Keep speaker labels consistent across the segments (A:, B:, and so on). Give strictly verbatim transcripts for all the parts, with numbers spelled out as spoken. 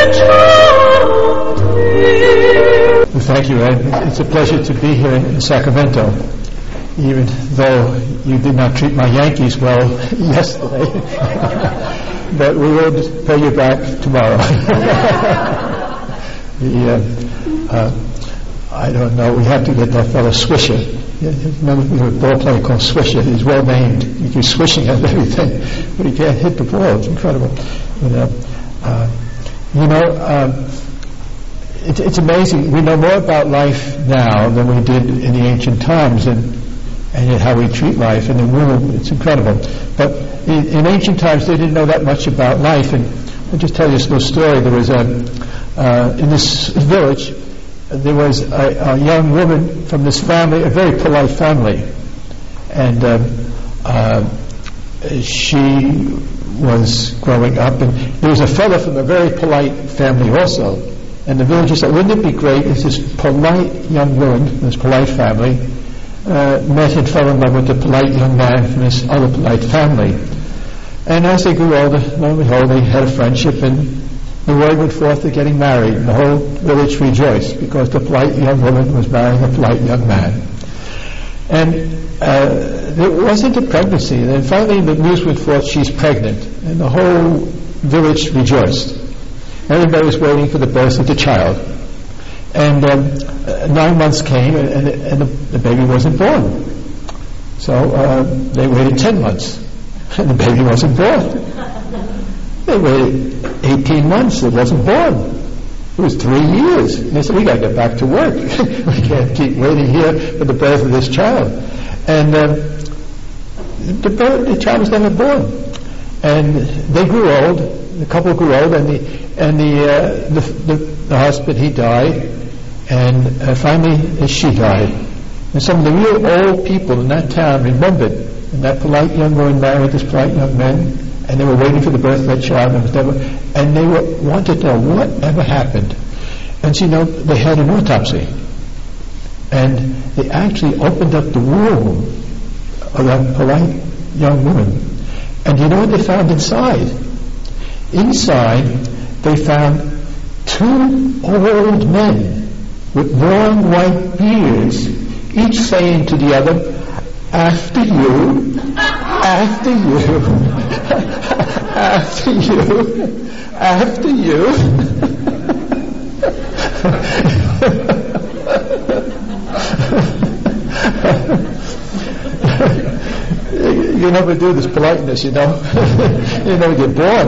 A: Well, thank you, Ed. It's a pleasure to be here in Sacramento, even though you did not treat my Yankees well yesterday. But we will pay you back tomorrow. the, uh, uh, I don't know, we have to get that fellow Swisher. Remember, we have a ball player called Swisher. He's well named. He keeps swishing at everything, but he can't hit the ball. It's incredible. You know, uh, you know um, it, it's amazing. We know more about life now than we did in the ancient times, and and yet how we treat life in the womb. It's incredible. But in, in ancient times, they didn't know that much about life. And I'll just tell you this little story. There was a uh, in this village. There was a, a young woman from this family, a very polite family, and um, uh, she was growing up, and there was a fellow from a very polite family also, and the villagers said, wouldn't it be great if this polite young woman from this polite family uh, met and fell in love with the polite young man from this other polite family. And as they grew older, lo and behold, they had a friendship, and the word went forth to getting married, and the whole village rejoiced because the polite young woman was marrying a polite young man. And uh, there wasn't a pregnancy. And then finally the news went forth, she's pregnant, and the whole village rejoiced. Everybody was waiting for the birth of the child. And um, uh, nine months came, and, and, and the, the baby wasn't born. So uh, they waited ten months, and the baby wasn't born. They waited eighteen months, it wasn't born. It was three years. And they said, we got to get back to work. We can't keep waiting here for the birth of this child. And um, the, birth, the child was never born. And they grew old, the couple grew old, and the and the uh, the, the, the husband, he died, and uh, finally she died. And some of the real old people in that town remembered, and that polite young woman married this polite young man, and they were waiting for the birth of that child, and, it was never, and they were, wanted to know whatever happened. And so, you know, they had an autopsy, and they actually opened up the womb of that polite young woman. And you know what they found inside? Inside, they found two old men with long white beards, each saying to the other, after you, after you, after you, after you. You never do this politeness, you know. You never get bored.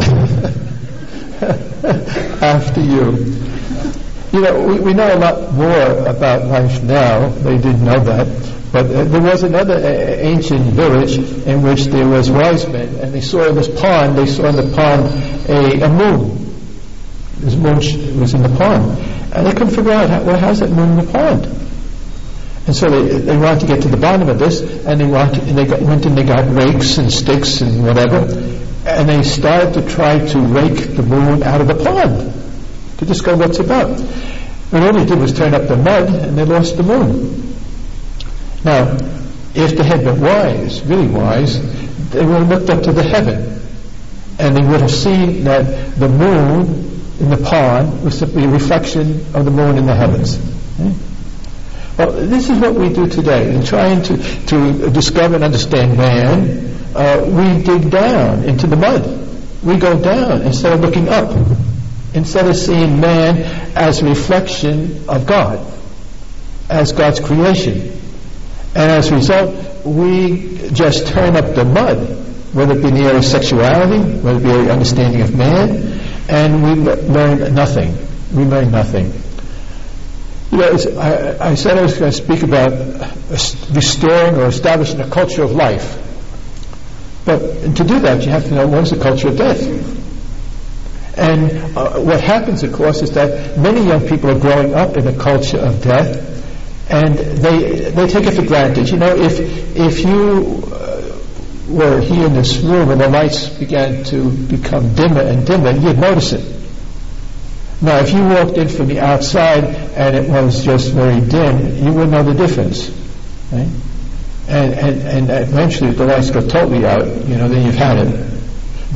A: After you. You know, we, we know a lot more about life now. They didn't know that. But uh, there was another uh, ancient village in which there was wise men, and they saw in this pond, they saw in the pond a, a moon. This moon sh- was in the pond. And they couldn't figure out, how, well, how's that moon in the pond? And so they, they wanted to get to the bottom of this, and they, wanted, and they got, went and they got rakes and sticks and whatever, and they started to try to rake the moon out of the pond to discover what it's about. And all they did was turn up the mud, and they lost the moon. Now, if they had been wise, really wise, they would have looked up to the heaven, and they would have seen that the moon in the pond was simply a reflection of the moon in the heavens. Okay? Well, this is what we do today. In trying to, to discover and understand man, uh, we dig down into the mud. We go down instead of looking up, instead of seeing man as a reflection of God, as God's creation. And as a result, we just turn up the mud, whether it be in the area of sexuality, whether it be the understanding of man, and we le- learn nothing. We learn nothing. You know, it's, I, I said I was going to speak about restoring or establishing a culture of life. But to do that, you have to know what is the culture of death. And uh, what happens, of course, is that many young people are growing up in a culture of death, and they they take it for granted. You know, if if you uh, were here in this room and the lights began to become dimmer and dimmer, you'd notice it. Now, if you walked in from the outside and it was just very dim, you wouldn't know the difference. Right? And, and and eventually, if the lights go totally out, you know, then you've had it.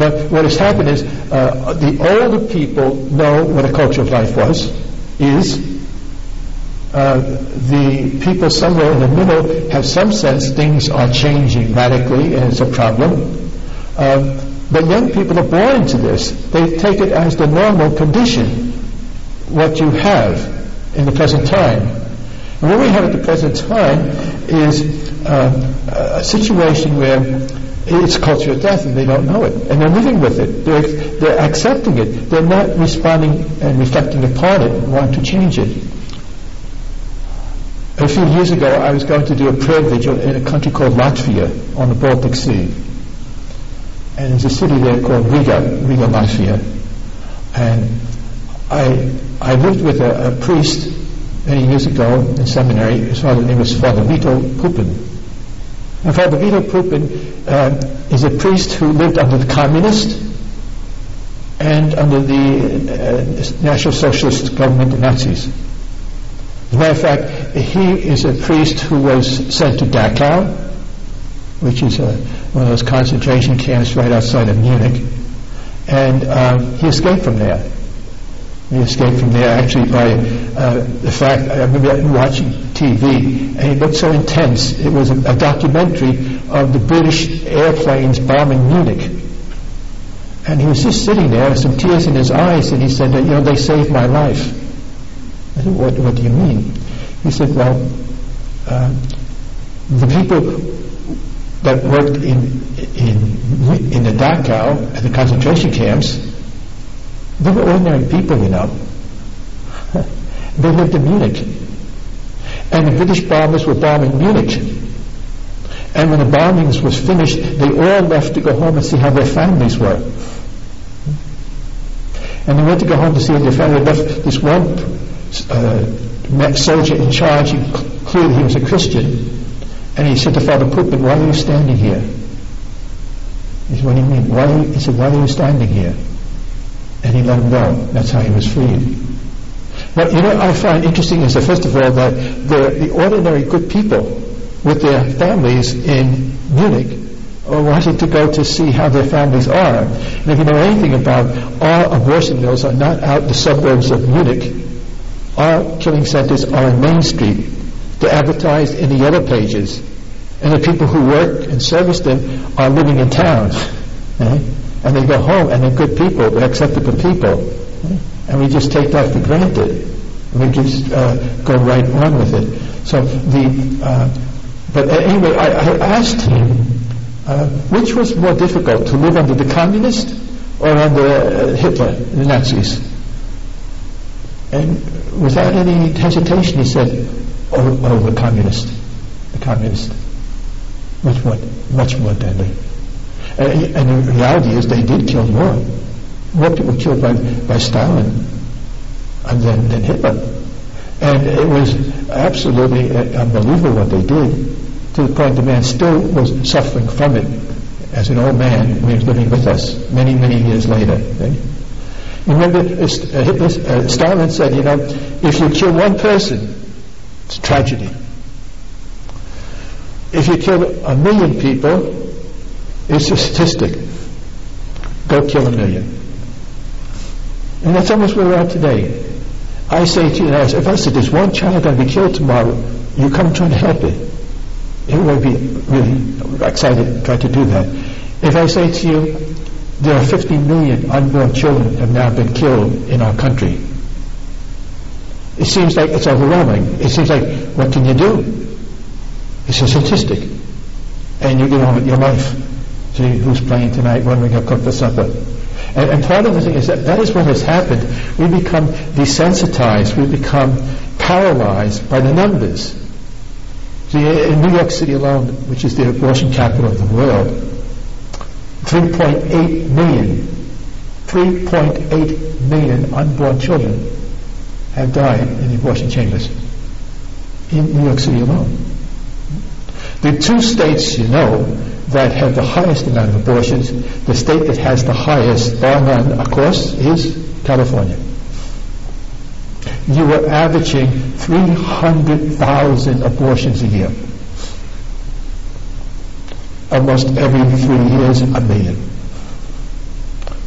A: But what has happened is uh, the older people know what a culture of life was, is. Uh, the people somewhere in the middle have some sense things are changing radically and it's a problem. Um, but young people are born into this. They take it as the normal condition, what you have in the present time. And what we have at the present time is uh, a situation where it's a culture of death and they don't know it. And they're living with it. They're, they're accepting it. They're not responding and reflecting upon it and want to change it. A few years ago, I was going to do a prayer vigil in a country called Latvia on the Baltic Sea. And there's a city there called Riga, Riga, Latvia. And I I lived with a, a priest many years ago in seminary. His father's name was Father Vito Pupin. And Father Vito Pupin uh, is a priest who lived under the communist and under the uh, National Socialist government, the Nazis. As a matter of fact, he is a priest who was sent to Dachau, which is a, one of those concentration camps right outside of Munich, and um, he escaped from there. He escaped from there actually by uh, the fact, I remember watching T V, and it looked so intense. It was a, a documentary of the British airplanes bombing Munich. And he was just sitting there with some tears in his eyes, and he said, you know, they saved my life. I said, what, what do you mean? He said, well, uh, the people that worked in in in the Dachau at the concentration camps, they were ordinary people, you know. They lived in Munich. And the British bombers were bombing Munich. And when the bombings was finished, they all left to go home and see how their families were. And they went to go home to see how their family left. This one uh, soldier in charge, he clearly he was a Christian, and he said to Father Pupin, why are you standing here? He said, what do you mean? Why are you, he said, why are you standing here? And he let him go. That's how he was freed. But you know, I find interesting is that first of all that the, the ordinary good people with their families in Munich are wanting to go to see how their families are. And if you know anything about our abortion mills are not out in the suburbs of Munich. Our killing centers are on Main Street. They're advertised in the yellow pages. And the people who work and service them are living in town. Right? And they go home and they're good people, they're acceptable people. Right? And we just take that for granted. We just uh, go right on with it. So the, uh, but anyway, I, I asked him, uh, which was more difficult, to live under the communist or under uh, Hitler, the Nazis? And without any hesitation, he said, "Oh, oh, the communist, the communist, much more, much more deadly." Uh, and the reality is, they did kill more. More people killed by by Stalin than than Hitler, and it was absolutely unbelievable what they did. To the point the man still was suffering from it as an old man when he was living with us many, many years later. Right? Remember, uh, Hitler, uh, Stalin said, you know, if you kill one person, it's a tragedy. If you kill a million people, it's a statistic. Go kill a million. And that's almost where we are today. I say to you, if I said there's one child going to be killed tomorrow, you come trying to help it. It would be really excited to try to do that. If I say to you, there are fifty million unborn children have now been killed in our country, it seems like it's overwhelming. It seems like, what can you do? It's a statistic. And you get on with your life. See who's playing tonight, when we're going to cook for supper. And, and part of the thing is that that is what has happened. We become desensitized. We become paralyzed by the numbers. See, in New York City alone, which is the abortion capital of the world, three point eight million, three point eight million unborn children have died in the abortion chambers in New York City alone. The two states, you know, that have the highest amount of abortions, the state that has the highest, bar none, of course, is California. You are averaging three hundred thousand abortions a year. Almost every three years, a million.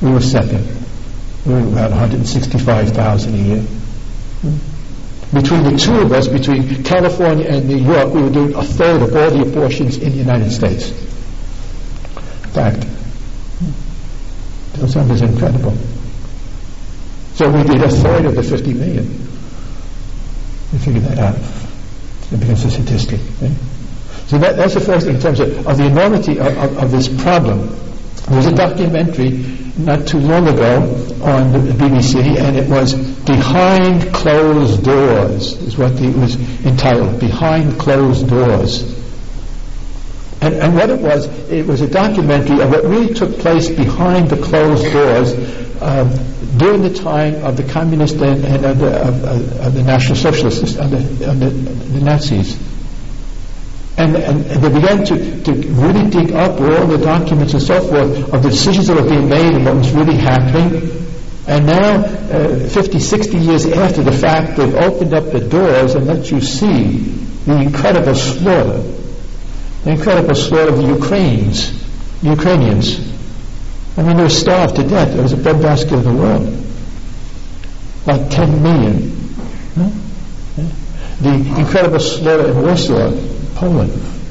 A: We were second. We were about one hundred sixty-five thousand a year. Between the two of us, between California and New York, we were doing a third of all the abortions in the United States. Fact. Those numbers are incredible. So we did a third of the fifty million. You figure that out. It becomes a statistic. Right? So that, that's the first thing in terms of, of the enormity of, of, of this problem. There was a documentary not too long ago on the B B C, and it was Behind Closed Doors, is what the, it was entitled, Behind Closed Doors. And, and what it was, it was a documentary of what really took place behind the closed doors um, during the time of the communist and, and of, the, of, of the National Socialists, of the, of the, the Nazis. And, and, and they began to, to really dig up all the documents and so forth of the decisions that were being made and what was really happening. And now, uh, fifty, sixty years after the fact, they've opened up the doors and let you see the incredible slaughter, the incredible slaughter of the Ukrainians, Ukrainians. I mean, they were starved to death. It was a breadbasket of the world. Like ten million. Huh? Yeah. The incredible slaughter in Warsaw, Poland.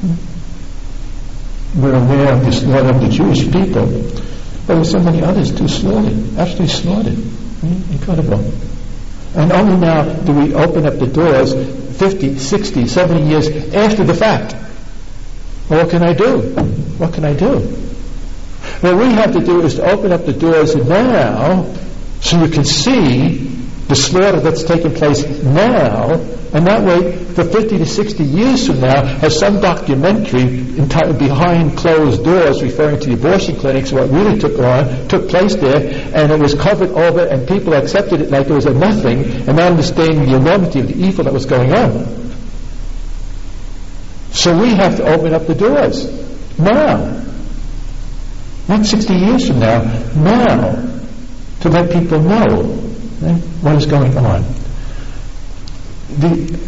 A: We're aware of the slaughter of the Jewish people, but there's so many others too slaughtered, absolutely slaughtered. Incredible. And only now do we open up the doors fifty, sixty, seventy years after the fact. Well, what can I do? What can I do? What we have to do is to open up the doors now so you can see the slaughter that's taking place now, and that way for fifty to sixty years from now, as some documentary entitled Behind Closed Doors, referring to the abortion clinics, what really took on, took place there, and it was covered over and people accepted it like it was a nothing, and not understanding the enormity of the evil that was going on. So we have to open up the doors now, not sixty years from now, now, to let people know eh, what is going on. The,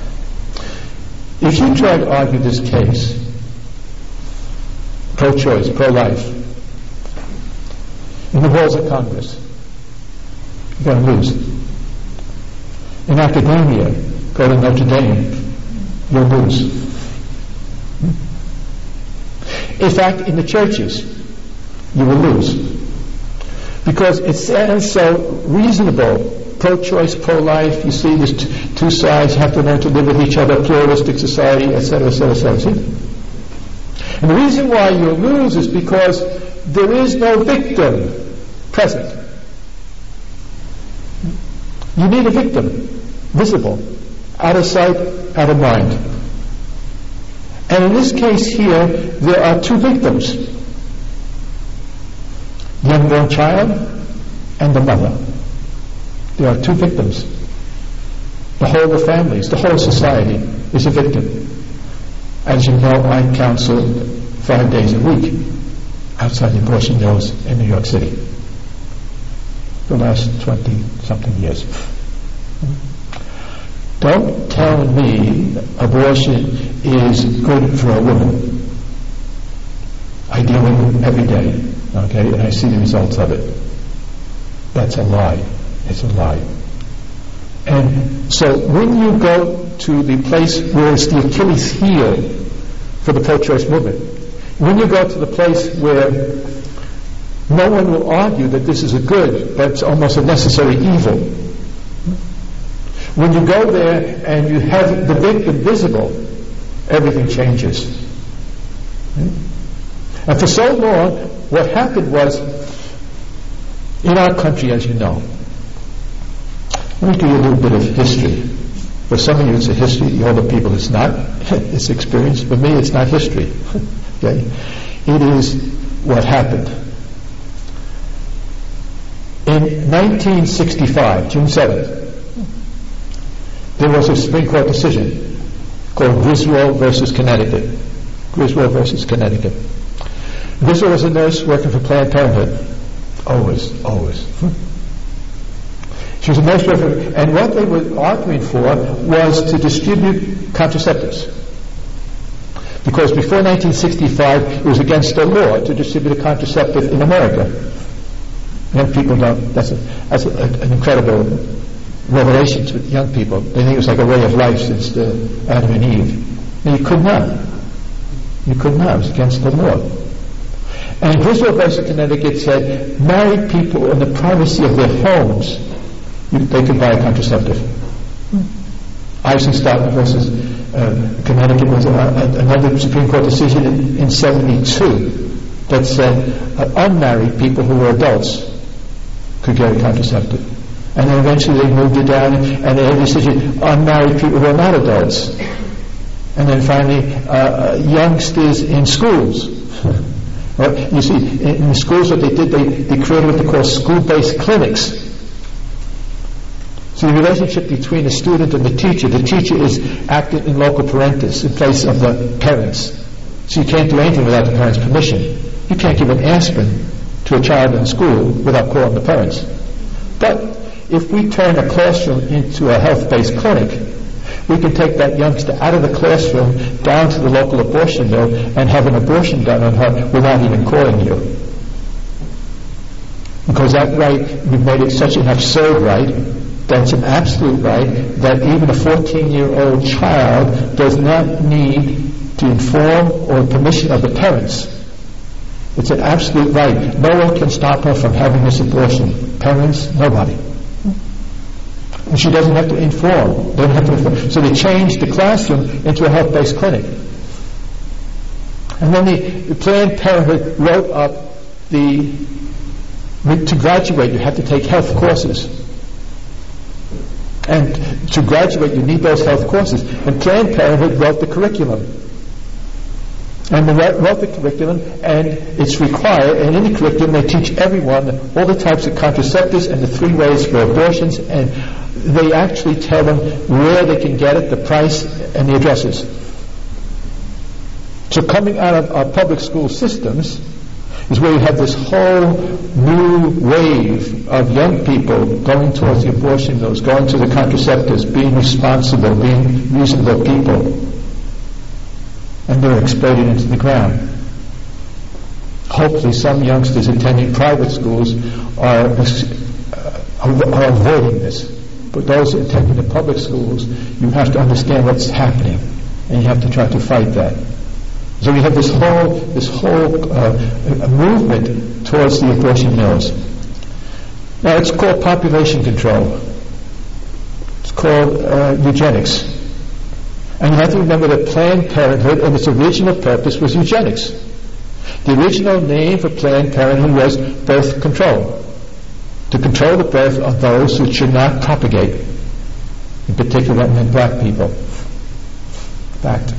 A: if you try to argue this case, pro-choice, pro-life, in the halls of Congress, you're going to lose. In academia, go to Notre Dame, you'll lose. In fact, in the churches, you will lose. Because it sounds so reasonable. Pro-choice, pro-life, you see there's t- two sides, have to learn to live with each other, pluralistic society, et cetera, et cetera, et cetera. See? And the reason why you lose is because there is no victim present. You need a victim, visible, out of sight, out of mind. And in this case here, there are two victims. The unborn child and the mother. There are two victims. The whole of the families, the whole society is a victim. As you know, I counsel five days a week outside the abortion mills in New York City for the last twenty-something years. Don't tell me abortion is good for a woman. I deal with it every day, okay, and I see the results of it. That's a lie. It's a lie. And so when you go to the place where it's the Achilles heel for the pro-choice movement, when you go to the place where no one will argue that this is a good, but it's almost a necessary evil, when you go there and you have the victim visible, everything changes. And for so long, what happened was, in our country, as you know, let me give you a little bit of history. For some of you it's a history, the older people it's not. It's experience. For me it's not history. Okay? It is what happened. In nineteen sixty-five, June seventh, there was a Supreme Court decision called Griswold versus Connecticut. Griswold versus Connecticut. Griswold was a nurse working for Planned Parenthood. Always, always. She was a nurse worker, and what they were arguing for was to distribute contraceptives. Because before nineteen sixty-five, it was against the law to distribute a contraceptive in America. Young people don't, that's, a, that's a, an incredible revelation to young people. They think it was like a way of life since the Adam and Eve. And you could not. You could not. It was against the law. And Griswold versus Connecticut said married people in the privacy of their homes, you, they could buy a contraceptive. Eisenstadt versus uh, Connecticut was a, a, another Supreme Court decision in, in seventy-two that said uh, unmarried people who were adults could get a contraceptive. And then eventually they moved it down and they had a decision unmarried people who are not adults. And then finally uh, youngsters in schools. Well, you see, in, in the schools what they did, they, they created what they call school-based clinics. So the relationship between the student and the teacher, the teacher is acting in loco parentis, in place of the parents. So you can't do anything without the parents' permission. You can't give an aspirin to a child in school without calling the parents. But if we turn a classroom into a health-based clinic, we can take that youngster out of the classroom down to the local abortion mill and have an abortion done on her without even calling you. Because that right, we've made it such an absurd right, that's an absolute right, that even a fourteen-year-old child does not need to inform or permission of the parents. It's an absolute right. No one can stop her from having this abortion. Parents, nobody. And she doesn't have to inform. They don't have to inform. So they changed the classroom into a health-based clinic. And then the, the Planned Parenthood wrote up the, to graduate you have to take health courses. And to graduate you need those health courses. And Planned Parenthood wrote the curriculum. And they wrote the curriculum, and it's required, and in the curriculum they teach everyone all the types of contraceptives and the three ways for abortions, and they actually tell them where they can get it, the price, and the addresses. So coming out of our public school systems is where you have this whole new wave of young people going towards the abortion mills, going to the contraceptives, being responsible, being reasonable people. And they're exploding into the ground. Hopefully some youngsters attending private schools are, uh, are avoiding this. But those attending the public schools, you have to understand what's happening, and you have to try to fight that. So we have this whole this whole uh, movement towards the abortion mills. Now it's called population control. It's called uh, eugenics. And you have to remember that Planned Parenthood, and its original purpose, was eugenics. The original name for Planned Parenthood was birth control. To control the birth of those who should not propagate. In particular, that meant black people. Fact.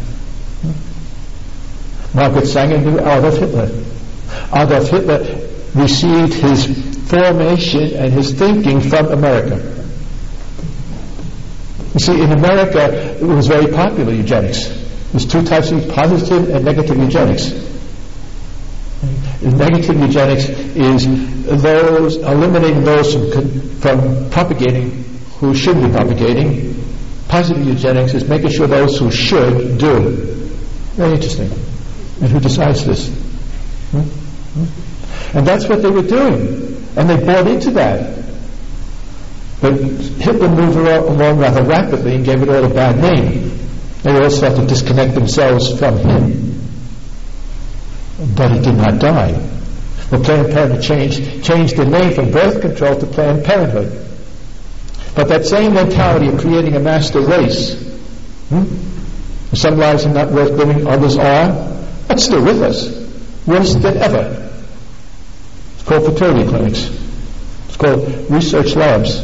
A: Margaret Sanger knew Adolf Hitler. Adolf Hitler received his formation and his thinking from America. You see, in America, it was very popular, eugenics. There's two types of positive and negative eugenics. Negative eugenics is those eliminating those from, from propagating who should be propagating. Positive eugenics is making sure those who should do. Very interesting. And who decides this? Hmm? Hmm? And that's what they were doing. And they bought into that. But Hitler moved along rather rapidly and gave it all a bad name. They also had to disconnect themselves from him. But he did not die. Well, Planned Parenthood changed, changed the name from birth control to Planned Parenthood. But that same mentality of creating a master race, hmm? Some lives are not worth living, others are. That's still with us, worse than ever. It's called fertility clinics. It's called research labs.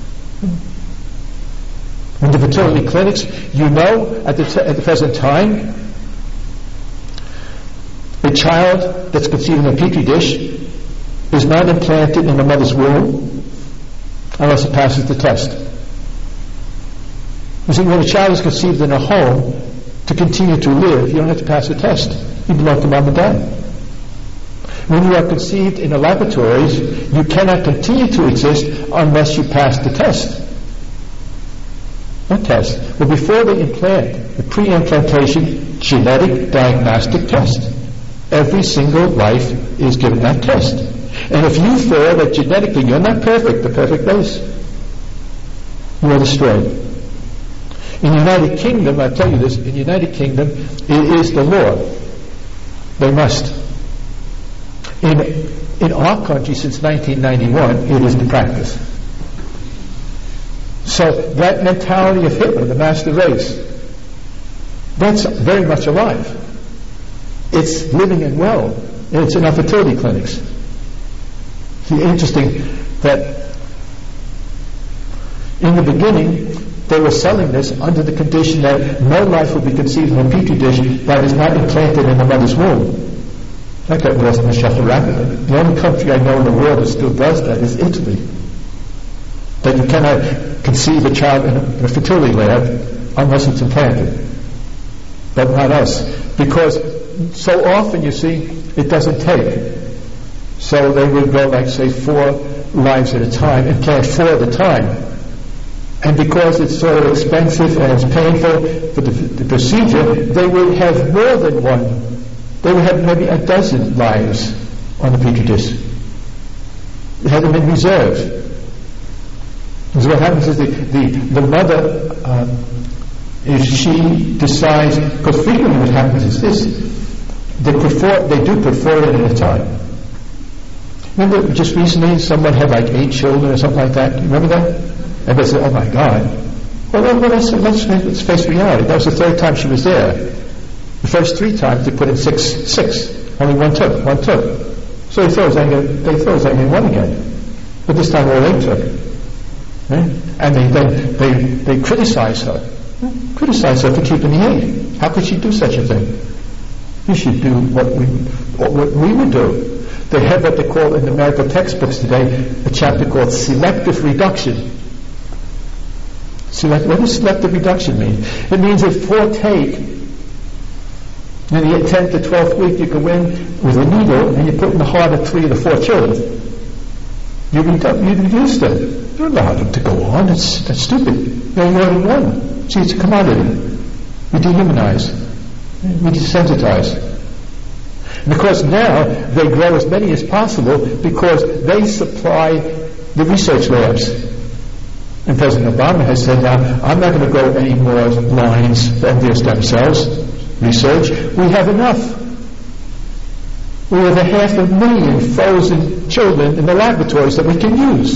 A: In the fertility clinics, you know, at the, t- at the present time, a child that's conceived in a petri dish is not implanted in the mother's womb unless it passes the test. You see, when a child is conceived in a home, to continue to live, you don't have to pass a test. You belong to mom and dad. When you are conceived in the laboratories, you cannot continue to exist unless you pass the test. What test? Well, before they implant, the pre-implantation genetic diagnostic test. Every single life is given that test. And if you feel that genetically you're not perfect, the perfect race, you are destroyed. In the United Kingdom, I tell you this, in the United Kingdom, it is the law. They must. In, in our country, since nineteen ninety-one, it is the practice. So that mentality of Hitler, the master race, that's very much alive. It's living and well. And it's in our fertility clinics. It's interesting that in the beginning, they were selling this under the condition that no life would be conceived in a petri dish that is not implanted in the mother's womb. That got lost in the shuffle rapidly. The only country I know in the world that still does that is Italy. That you cannot conceive a child in a, in a fertility lab unless it's implanted. But not us. Because so often, you see, it doesn't take. So they would go, like, say, four lives at a time, implant four at a time. And because it's sort of expensive and it's painful for the, the procedure, they would have more than one. They would have maybe a dozen lives on the petri dish. They had them in reserve. So what happens is the, the, the mother, um, if she decides, because frequently what happens is this, they, prefer, they do put four in at a time. Remember just recently someone had like eight children or something like that? Remember that? And they said, oh my God. Well, well let's, let's, let's face reality. That was the third time she was there. The first three times they put in six, six. Only one took, one took. So they thought it was only, they thought it was only one again. But this time all eight took. Right? And they then they, they criticized her. Criticized her for keeping the eight. How could she do such a thing? You should do what we, what we would do. They have what they call in the medical textbooks today a chapter called selective reduction. Select, what does selective reduction mean? It means that four take, in the tenth to twelfth week you go in with a needle and you put in the heart of three of the four children. You, redu- you reduce them. You don't allow them to go on. That's, that's stupid. You're only one. See, it's a commodity. We dehumanize. We desensitize. And of course now they grow as many as possible because they supply the research labs. And President Obama has said, now, I'm not going to grow any more lines for embryo stem cells research. We have enough. We have a half a million frozen children in the laboratories that we can use.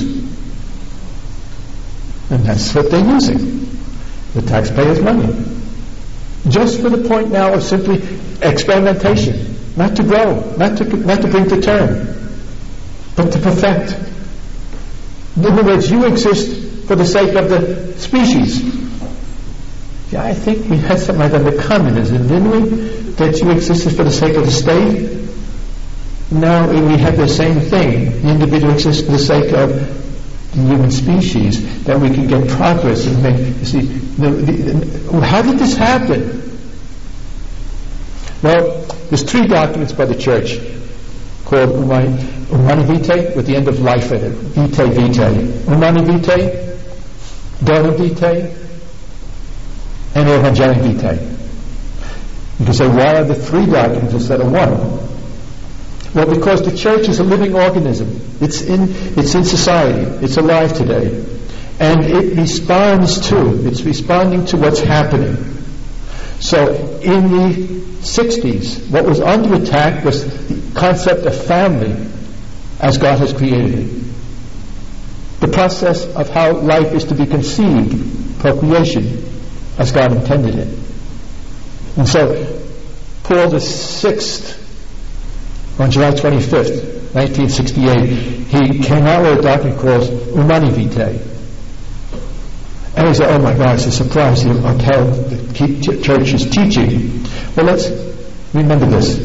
A: And that's what they're using. The taxpayers' money. Just for the point now of simply experimentation. Not to grow, not to, not to bring to term, but to perfect. In other words, you exist for the sake of the species. Yeah, I think we had something like that with communism, didn't we? That you existed for the sake of the state. Now we have the same thing. The individual exists for the sake of the human species, that we can get progress and make. You see, the, the, how did this happen? Well, there's three documents by the church called Humani, Humani Vitae with the end of life in it. Vitae Vitae. Humani Vitae, Dona Vitae, and Evangelium Vitae. You can say, why are the three documents instead of one? Well, because the church is a living organism. It's in, it's in society. It's alive today. And it responds to, it's responding to what's happening. So in the sixties, what was under attack was the concept of family as God has created it. The process of how life is to be conceived, procreation, as God intended it. And so, Paul the Sixth, on July twenty-fifth, nineteen sixty-eight, he came out with a document called Humani Vitae. And he said, oh my God, it's a surprise of how the church is teaching. Well, let's remember this.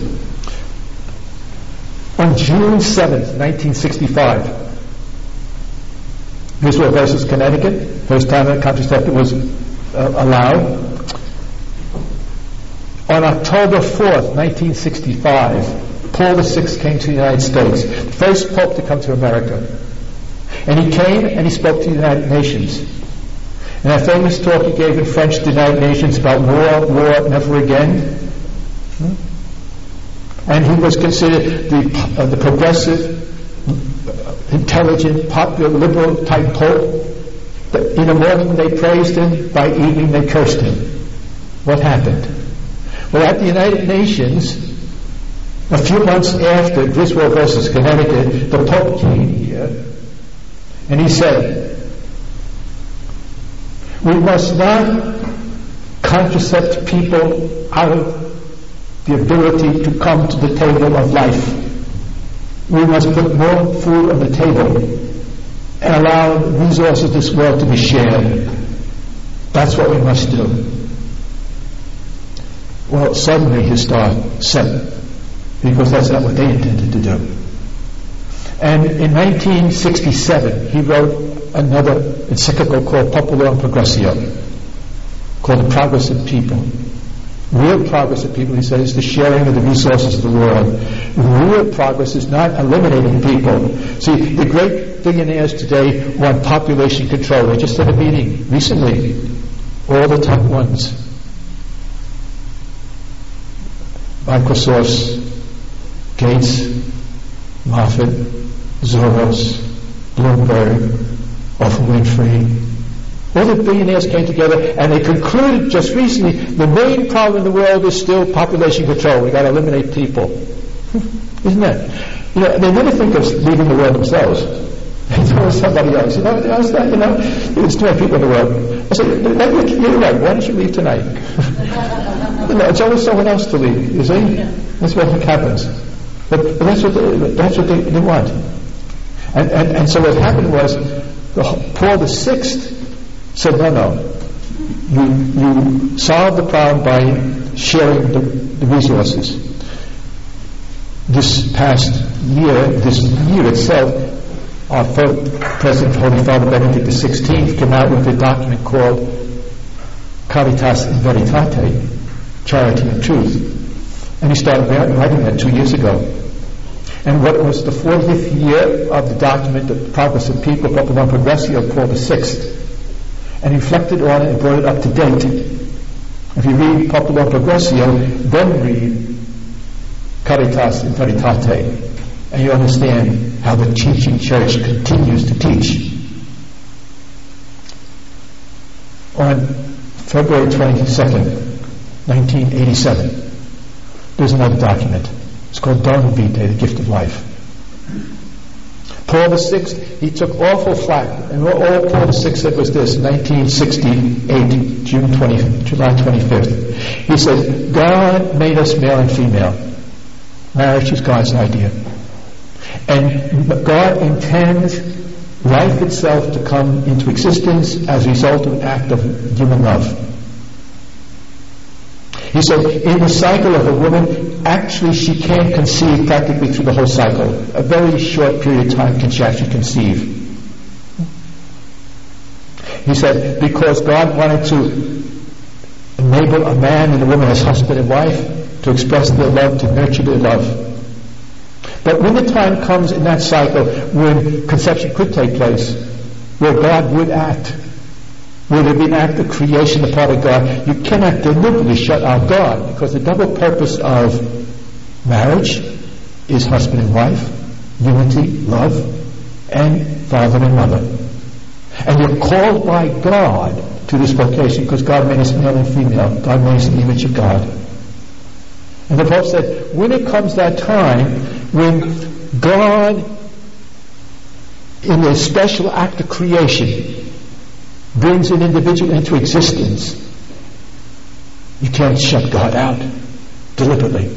A: On June seventh, nineteen sixty-five, Griswold versus Connecticut, first time that contraceptive was uh, allowed. On October fourth, nineteen sixty-five, Paul the Sixth came to the United States, the first pope to come to America. And he came and he spoke to the United Nations. And that famous talk he gave in French to the United Nations about war, war, never again. Hmm? And he was considered the, uh, the progressive intelligent, popular, liberal type pope. In the morning they praised him, by evening they cursed him. What happened? Well, at the United Nations, a few months after Griswold versus Connecticut, the Pope came here and he said, we must not contracept people out of the ability to come to the table of life. We must put more food on the table and allow the resources of this world to be shared. That's what we must do. Well, suddenly his star set, because that's not what they intended to do. And in nineteen sixty-seven, he wrote another encyclical called Populorum Progressio, called The Progress of People. Real progress of people, he says, is the sharing of the resources of the world. Real progress is not eliminating people. See, the great billionaires today want population control. They just had a meeting recently. All the top ones. Microsoft's, Gates, Moffat, Soros, Bloomberg, Oprah Winfrey. All the billionaires came together and they concluded just recently the main problem in the world is still population control. We've got to eliminate people. Isn't that? You know, they never think of leaving the world themselves. It's always somebody else. You know, it's that, you know, there's too many people in the world. I said, you're right, why don't you leave tonight? You know, it's always someone else to leave, you see? That's what happens. But, but that's what they, that's what they, they want. And, and, and so what happened was, the, Paul the Sixth said, no, no. You, you solve the problem by sharing the, the resources. This past year, this year itself, our President, Holy Father Benedict the Sixteenth, came out with a document called Caritas in Veritate, Charity and Truth. And he started writing that two years ago. And what was the fortieth year of the document, The Progress of People, Populorum Progressio, Paul the Sixth, and reflected on it and brought it up to date. If you read Populorum Progressio, then read Caritas in Veritate, and you understand how the teaching church continues to teach. On February twenty-second, nineteen eighty-seven, there's another document. It's called Dona Vitae, the Gift of Life. Paul the Sixth, he took awful flack, and all Paul the Sixth said was this, nineteen sixty-eight, June twentieth, July twenty-fifth. He said, God made us male and female. Marriage is God's idea. And God intends life itself to come into existence as a result of an act of human love. He said, in the cycle of a woman, actually she can't conceive practically through the whole cycle. A very short period of time can she actually conceive. He said, because God wanted to enable a man and a woman as husband and wife to express their love, to nurture their love. But when the time comes in that cycle when conception could take place, where God would act, where there be an act of creation on the part of God, you cannot deliberately shut out God, because the double purpose of marriage is husband and wife, unity, love, and father and mother. And you're called by God to this vocation because God made us male and female. God made us in the image of God. And the Pope said, when it comes that time when God, in a special act of creation, brings an individual into existence, you can't shut God out deliberately.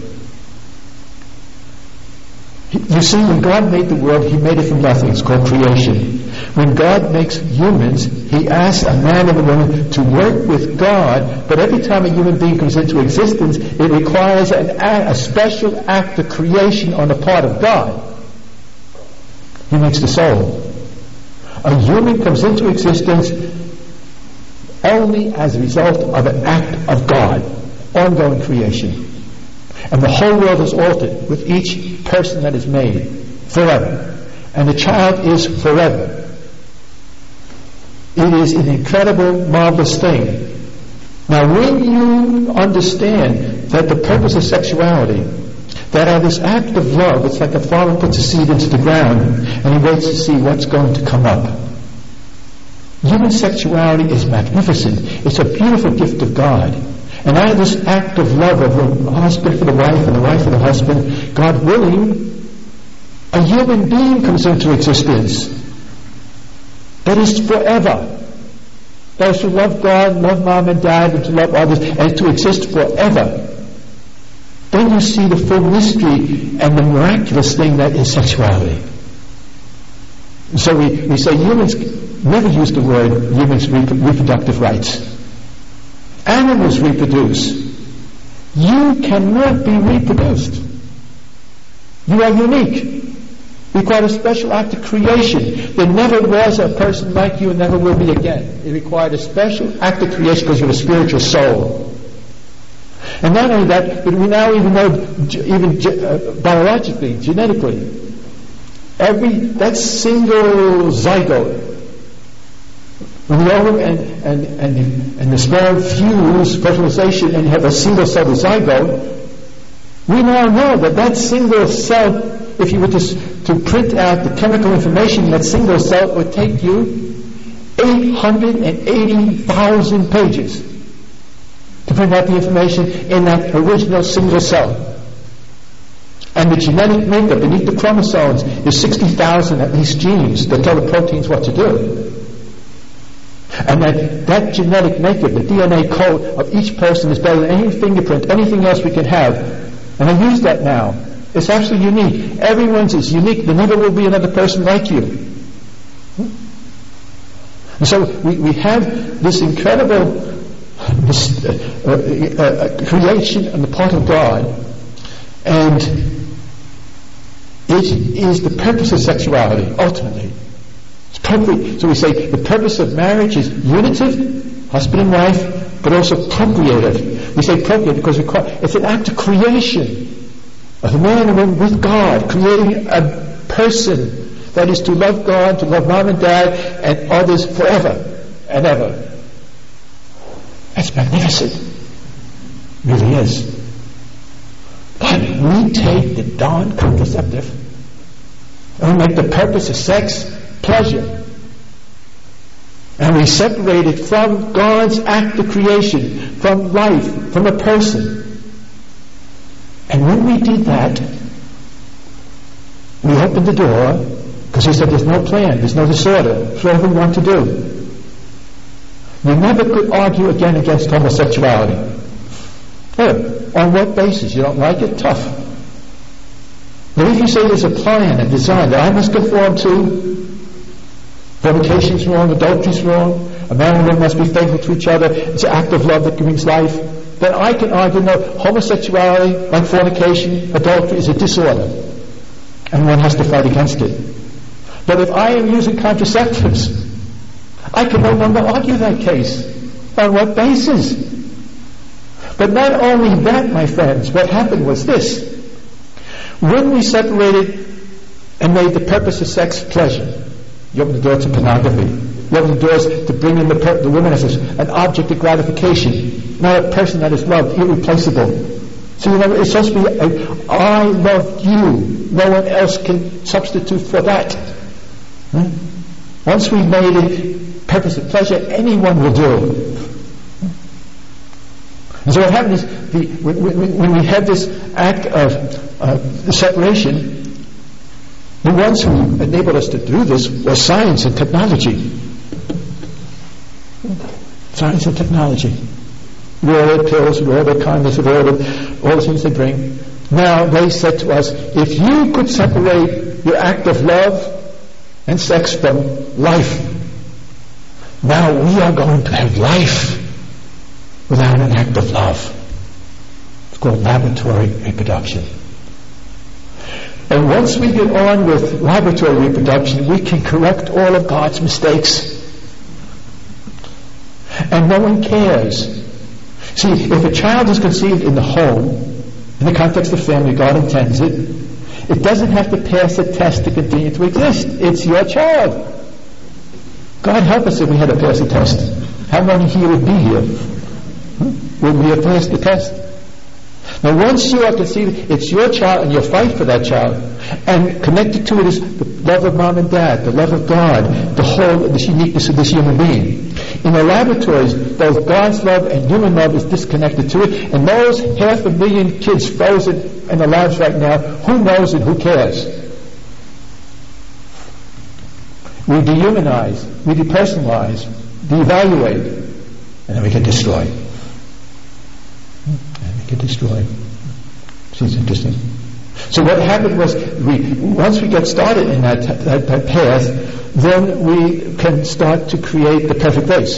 A: You see, when God made the world, He made it from nothing. It's called creation. When God makes humans, He asks a man and a woman to work with God, but every time a human being comes into existence, it requires an act, a special act of creation on the part of God. He makes the soul. A human comes into existence only as a result of an act of God, ongoing creation. And the whole world is altered with each person that is made forever. And the child is forever. It is an incredible, marvelous thing. Now, when you understand that the purpose of sexuality, that are this act of love. It's like a farmer puts a seed into the ground and he waits to see what's going to come up. Human sexuality is magnificent. It's a beautiful gift of God. And out of this act of love of the husband for the wife and the wife for the husband, God willing, a human being comes into existence that is forever. That is to love God, love mom and dad, and to love others, and to exist forever. Then you see the full mystery and the miraculous thing that is sexuality. So we, we say humans never use the word humans' rep- reproductive rights. Animals reproduce. You cannot be reproduced. You are unique. You require a special act of creation. There never was a person like you and never will be again. It required a special act of creation because you're a spiritual soul. And not only that, but we now even know, even uh, biologically, genetically, every that single zygote, when the ovum and and and, and the sperm fuse fertilization, and you have a single cell zygote, we now know that that single cell, if you were to to print out the chemical information in that single cell, it would take you eight hundred eighty thousand pages to print out the information in that original single cell. And the genetic makeup beneath the chromosomes is sixty thousand at least genes that tell the proteins what to do. And that, that genetic makeup, the D N A code of each person is better than any fingerprint, anything else we can have. And I use that now. It's absolutely unique. Everyone's is unique. There never will be another person like you. And so we, we have this incredible this, uh, uh, uh, creation on the part of God, and it is the purpose of sexuality, ultimately. It's procre- so we say the purpose of marriage is unitive, husband and wife, but also procreative. We say procreative because it's an act of creation of a man and woman with God, creating a person that is to love God, to love mom and dad, and others forever and ever. That's magnificent. It really is. But we take the darn contraceptive and we make the purpose of sex pleasure. And we separate it from God's act of creation, from life, from a person. And when we did that, we opened the door, because he said there's no plan, there's no disorder, it's whatever we want to do. You never could argue again against homosexuality. Oh, on what basis? You don't like it? Tough. But if you say there's a plan, a design that I must conform to, fornication's wrong, adultery's wrong, a man and woman must be faithful to each other, it's an act of love that brings life, then I can argue, no, homosexuality, like fornication, adultery, is a disorder, and one has to fight against it. But if I am using contraceptives, I can no longer argue that case. On what basis? But not only that, my friends, what happened was this. When we separated and made the purpose of sex pleasure, you open the door to pornography. You open the doors to bring in the, per- the woman as an object of gratification, not a person that is loved, irreplaceable. So you know, it's supposed to be, a, I love you. No one else can substitute for that. Hmm? Once we've made it purpose of pleasure, anyone will do. And so what happened is, the, when, when we had this act of uh, separation, the ones who enabled us to do this was science and technology. Science and technology. With all their pills, with all their kindness, with all the, all the things they bring. Now they said to us, if you could separate your act of love and sex from life, now we are going to have life without an act of love. It's called laboratory reproduction. And once we get on with laboratory reproduction, we can correct all of God's mistakes. And no one cares. See, if a child is conceived in the home, in the context of family, God intends it, it doesn't have to pass a test to continue to exist. It's your child. God help us if we had to pass a test. How many here would be here? Hmm? Would we have passed the test? Now, once you are conceived, it's your child, and you'll fight for that child. And connected to it is the love of mom and dad, the love of God, the whole, this uniqueness of this human being. In the laboratories, both God's love and human love is disconnected to it, and those half a million kids frozen in the labs right now, who knows and who cares? We dehumanize, we depersonalize, de-evaluate, and then we get destroyed. And we get destroyed. Seems interesting. So what happened was, we once we get started in that, that, that path, then we can start to create the perfect race.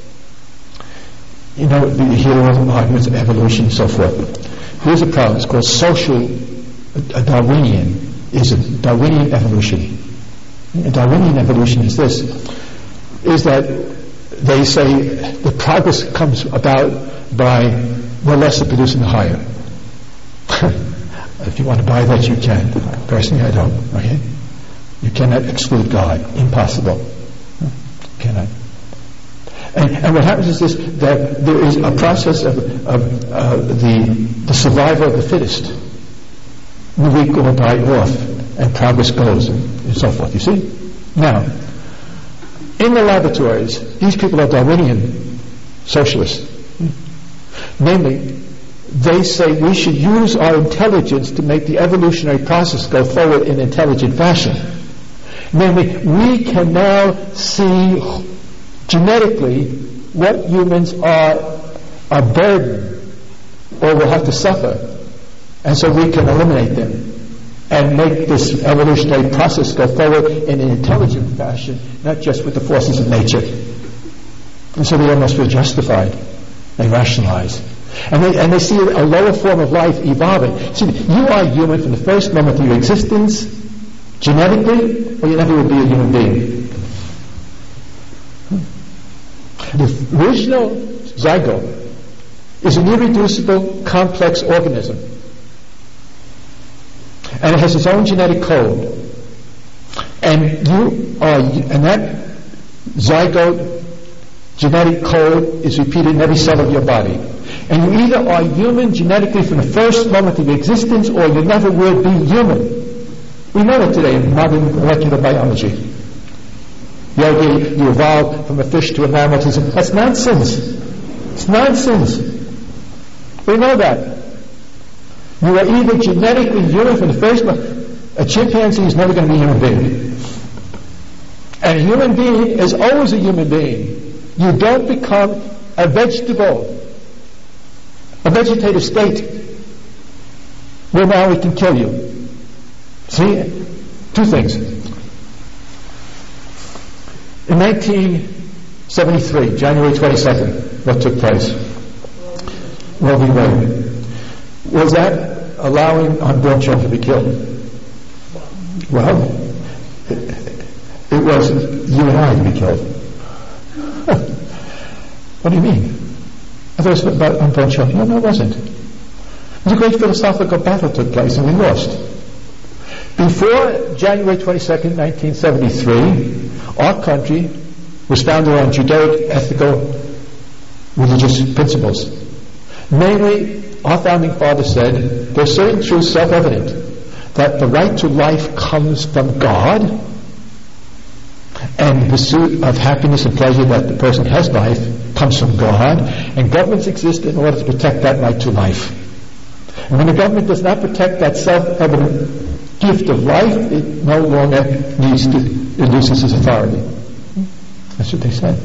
A: You know, you hear all the arguments of evolution and so forth. Here's a problem. It's called social uh, Darwinianism, Darwinian evolution. And Darwinian evolution is this, is that they say the progress comes about by the lesser producing the higher. If you want to buy that, you can. Personally, I don't. Okay? You cannot exclude God. Impossible. Cannot. And, and what happens is this, that there is a process of, of uh, the, the survival of the fittest. The weak go die off, and progress goes, and, and so forth. You see? Now, in the laboratories, these people are Darwinian socialists. Namely, they say we should use our intelligence to make the evolutionary process go forward in intelligent fashion. Namely, we can now see genetically what humans are a burden or will have to suffer, and so we can eliminate them and make this evolutionary process go forward in an intelligent fashion, not just with the forces of nature. And so they almost feel justified. They rationalize. And they, and they see a lower form of life evolving. See, you are human from the first moment of your existence, genetically, or you never will be a human being. The original zygote is an irreducible, complex organism. And it has its own genetic code. And you are, and that zygote genetic code is repeated in every cell of your body. And you either are human genetically from the first moment of existence, or you never will be human. We know it today in modern molecular biology. The idea you evolved from a fish to a mammal, that's nonsense. It's nonsense. We know that. You are either genetically human from the first moment. A chimpanzee is never going to be a human being. And a human being is always a human being. You don't become a vegetable, a vegetative state, where now it can kill you. See? Two things. In nineteen seventy-three, January twenty-second, what took place? Roe v. Wade. Was that allowing unborn children to be killed? Well, it, it was you and I to be killed. What do you mean? I thought it was about unborn children. No, no, it wasn't. It was a great philosophical battle took place, and we lost. Before January twenty-second, nineteen seventy-three, our country was founded on Judaic, ethical, religious principles. Namely, our founding father said, there are certain truths self-evident, that the right to life comes from God, and the pursuit of happiness and pleasure that the person has life comes from God, and governments exist in order to protect that right to life. And when the government does not protect that self-evident gift of life, it no longer needs to, it loses its authority. That's what they said.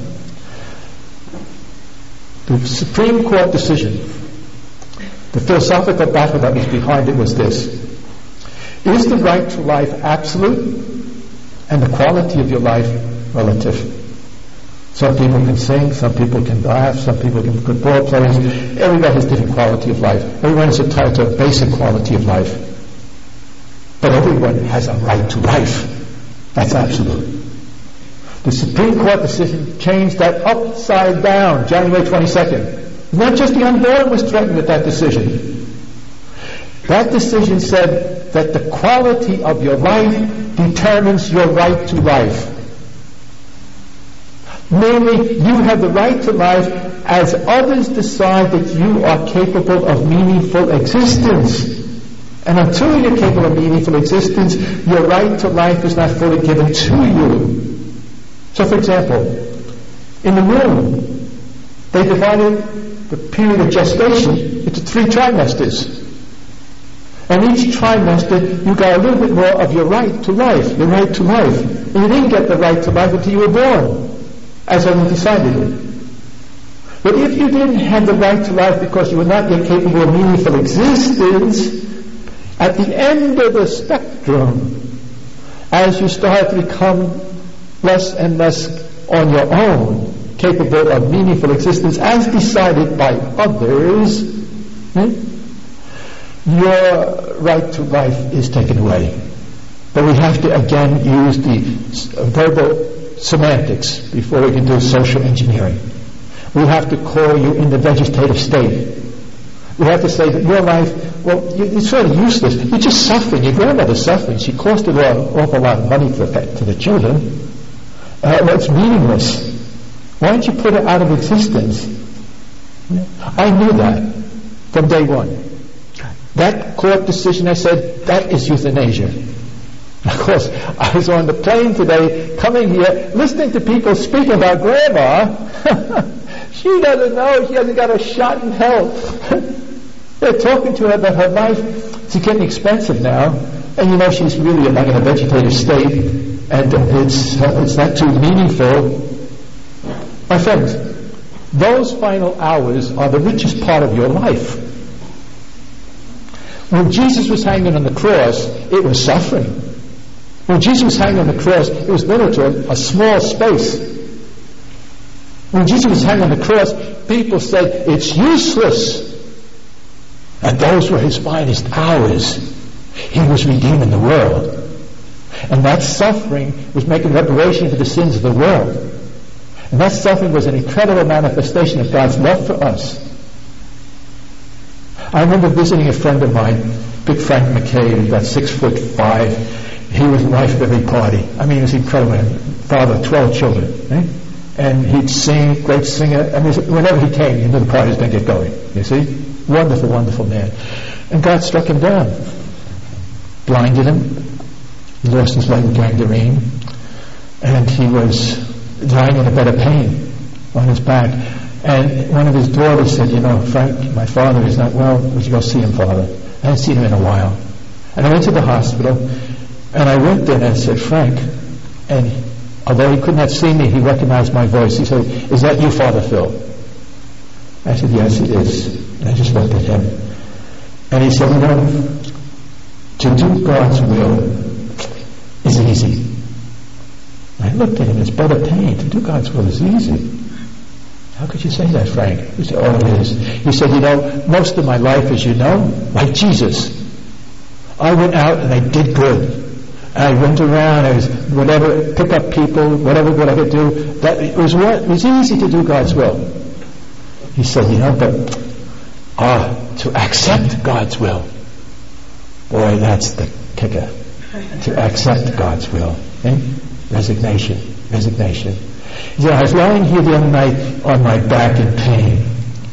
A: The Supreme Court decision, the philosophical battle that was behind it was this: is the right to life absolute, and the quality of your life relative? Some people can sing, some people can laugh, some people can be good ball players. Everybody has different quality of life. Everyone is entitled to a basic quality of life. But everyone has a right to life. That's absolute. The Supreme Court decision changed that upside down, January twenty-second. Not just the unborn was threatened with that decision. That decision said that the quality of your life determines your right to life. Namely, you have the right to life as others decide that you are capable of meaningful existence. And until you're capable of meaningful existence, your right to life is not fully given to you. So, for example, in the womb, they divided the period of gestation into three trimesters. And each trimester, you got a little bit more of your right to life, your right to life. And you didn't get the right to life until you were born, as I decided it. But if you didn't have the right to life because you were not yet capable of meaningful existence, at the end of the spectrum, as you start to become less and less on your own, capable of meaningful existence as decided by others, hmm, your right to life is taken away. But we have to again use the verbal semantics before we can do social engineering. We have to call you in the vegetative state. We have to say that your life, well, it's sort of useless. You're just suffering. Your grandmother's suffering. She cost an awful lot of money to the, to the children. Uh, well, it's meaningless. Why don't you put it out of existence? I knew that from day one. That court decision, I said, that is euthanasia. Of course, I was on the plane today, coming here, listening to people speaking about grandma. She doesn't know. She hasn't got a shot in health. They're talking to her about her life. It's getting expensive now. And you know, she's really like in a vegetative state. And it's, uh, it's not too meaningful. My friends, those final hours are the richest part of your life. When Jesus was hanging on the cross, it was suffering. When Jesus was hanging on the cross, it was limited to a, a small space. When Jesus was hanging on the cross, people said, it's useless. And those were his finest hours. He was redeeming the world. And that suffering was making reparation for the sins of the world. And that suffering was an incredible manifestation of God's love for us. I remember visiting a friend of mine, Big Frank McKay, about six foot five. He was the life of every party. I mean, he was incredible. Father of twelve children. Right? And he'd sing, great singer. I mean, whenever he came, you knew the party was going to get going. You see? Wonderful, wonderful man. And God struck him down. Blinded him. He lost his leg with gangrene. And he was dying in a bed of pain on his back. And one of his daughters said, you know, Frank, my father is not well. Would you go see him, Father? I hadn't seen him in a while. And I went to the hospital, and I went there and I said, Frank, and although he could not see me, he recognized my voice. He said, is that you, Father Phil? I said, yes, it is. And I just looked at him. And he said, you know, to do God's will is easy. I looked at him, it's but a pain. To do God's will is easy. How could you say that, Frank? He said, oh, it is. He said, you know, most of my life, as you know, like Jesus, I went out and I did good. I went around, I was whatever, pick up people, whatever good I could do. That it was what it was easy to do God's will. He said, you know, but ah, to accept God's will, boy, that's the kicker. To accept God's will, eh? Resignation, resignation. You know, I was lying here the other night on my back in pain,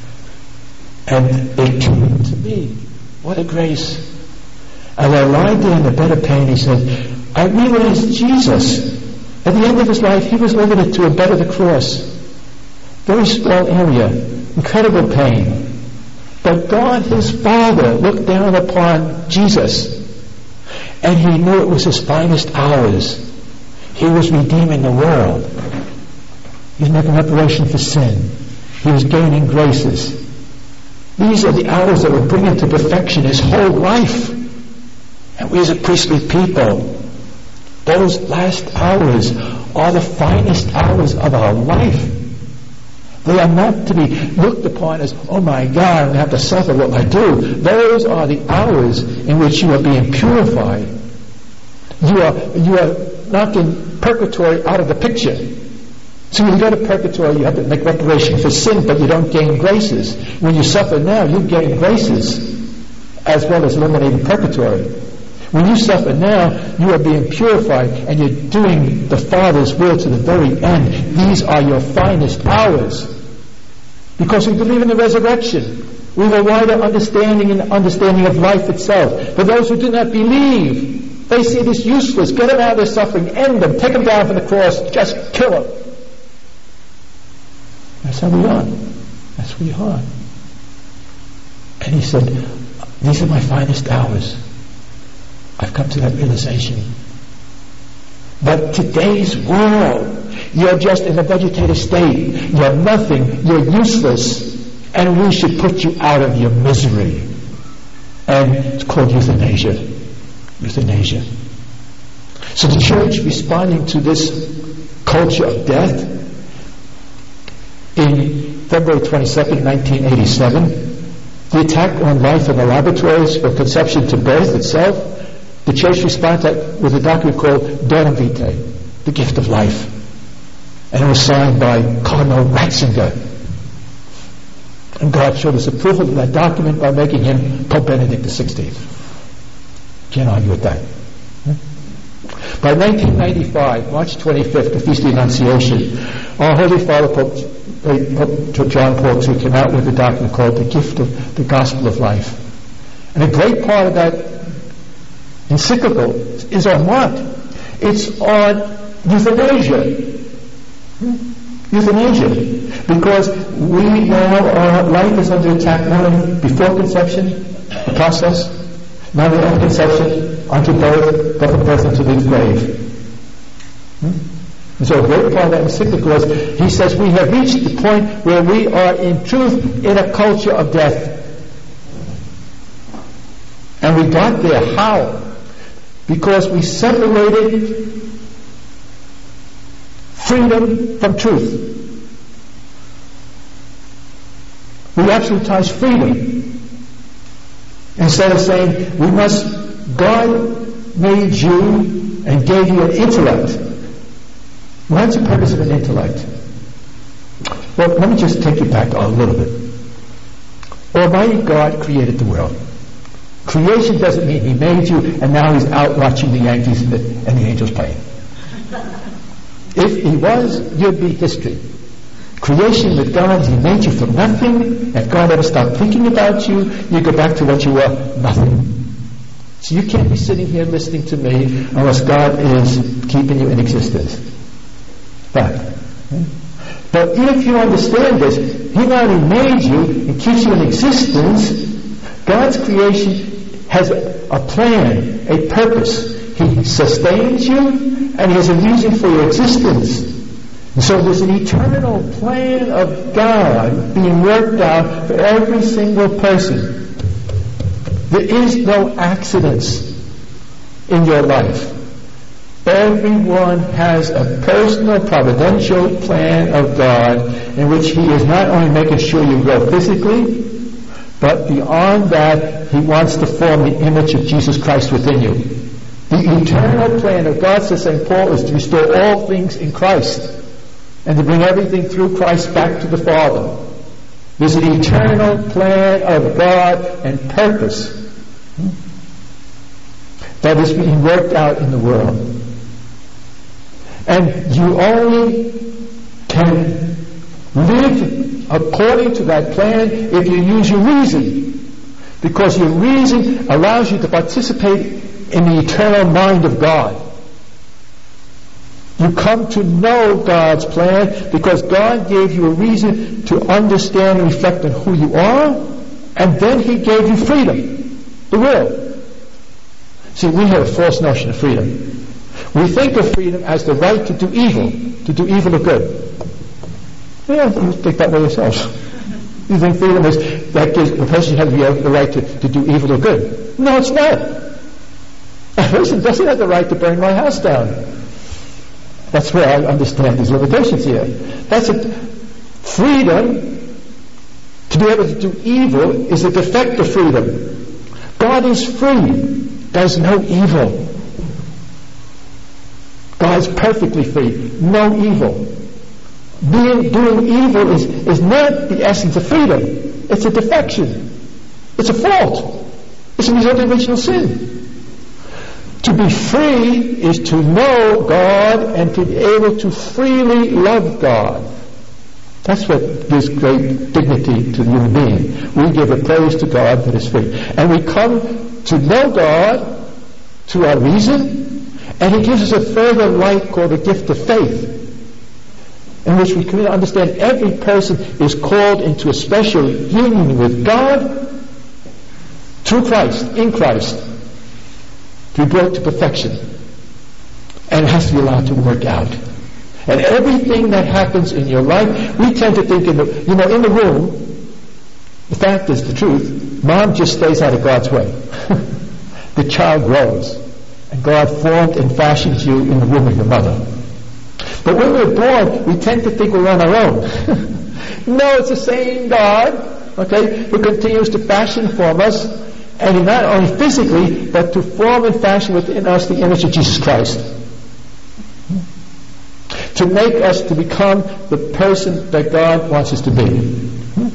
A: and it came to me. What a grace. As I lied there in the bed of pain, he said, I realized Jesus, at the end of his life, he was limited to a bed of the cross. Very small area, incredible pain. But God, his Father, looked down upon Jesus, and he knew it was his finest hours. He was redeeming the world. He was making reparation for sin. He was gaining graces. These are the hours that will bring him to perfection his whole life. And we as a priestly people, those last hours are the finest hours of our life. They are not to be looked upon as, oh my God, I'm going to have to suffer what I do. Those are the hours in which you are being purified. You are, you are knocking purgatory out of the picture. So when you go to purgatory, you have to make reparation for sin, but you don't gain graces. When you suffer now, you gain graces, as well as eliminating purgatory. When you suffer now, you are being purified and you're doing the Father's will to the very end. These are your finest hours. Because we believe in the resurrection. We have a wider understanding and understanding of life itself. For those who do not believe, they see this useless. Get them out of their suffering. End them. Take them down from the cross. Just kill them. That's how we are. That's who we are. And he said, these are my finest hours. I've come to that realization. But today's world, you're just in a vegetative state. You're nothing. You're useless. And we should put you out of your misery. And it's called euthanasia. Euthanasia. So the church, responding to this culture of death, in February twenty-second, nineteen eighty-seven, the attack on life in the laboratories from conception to birth itself, the church responded with a document called Donum Vitae, the gift of life. And it was signed by Cardinal Ratzinger. And God showed his approval of that document by making him Pope Benedict the sixteenth. Can't argue with that. By nineteen ninety-five, March twenty-fifth, the Feast of the Annunciation, our Holy Father, Pope, Pope John Paul the Second, came out with a document called the Gift of the Gospel of Life. And a great part of that encyclical is on what? It's on euthanasia. Euthanasia. Because we now, our life is under attack not only before conception, the process, not only after conception, unto birth, but from birth into the grave. Hmm? And so a great part of that encyclical was, he says, we have reached the point where we are in truth in a culture of death. And we got there. How? Because we separated freedom from truth. We absolutize freedom. Instead of saying, we must, God made you and gave you an intellect. What's the purpose of an intellect? Well, let me just take you back a little bit. Almighty God created the world. Creation doesn't mean he made you and now he's out watching the Yankees and the, and the Angels playing. If he was, you'd be history. Creation with God, he made you from nothing. If God ever stopped thinking about you, you go back to what you were, nothing. So you can't be sitting here listening to me unless God is keeping you in existence. Fact. But if you understand this, he not only made you and keeps you in existence, God's creation has a plan, a purpose. He sustains you and he has a reason for your existence. And so there's an eternal plan of God being worked out for every single person. There is no accidents in your life. Everyone has a personal providential plan of God in which he is not only making sure you grow physically, but beyond that, he wants to form the image of Jesus Christ within you. The eternal plan of God, says Saint Paul, is to restore all things in Christ and to bring everything through Christ back to the Father. There's an eternal plan of God and purpose that is being worked out in the world. And you only can live according to that plan if you use your reason. Because your reason allows you to participate in the eternal mind of God. You come to know God's plan because God gave you a reason to understand and reflect on who you are, and then he gave you freedom, the will. See, we have a false notion of freedom. We think of freedom as the right to do evil, to do evil or good. Yeah, you think that way yourselves. You think freedom is that gives the person has the right to, to do evil or good. No, it's not. A person doesn't have the right to burn my house down. That's where I understand these limitations here. That's a freedom to be able to do evil is a defect of freedom. God is free, does no evil. God is perfectly free, no evil. Being, doing evil is, is not the essence of freedom. It's a defection. It's a fault. It's a result of original sin. To be free is to know God and to be able to freely love God. That's what gives great dignity to the human being. We give a praise to God that is free. And we come to know God through our reason, and He gives us a further light called the gift of faith, in which we can understand every person is called into a special union with God through Christ, in Christ, to be brought to perfection. And it has to be allowed to work out. And everything that happens in your life, we tend to think, in the, you know, in the room, the fact is the truth, mom just stays out of God's way. The child grows, and God formed and fashioned you in the womb of your mother. But when we're born, we tend to think we're on our own. No, it's the same God, okay, who continues to fashion and form us, and not only physically, but to form and fashion within us the image of Jesus Christ. To make us to become the person that God wants us to be.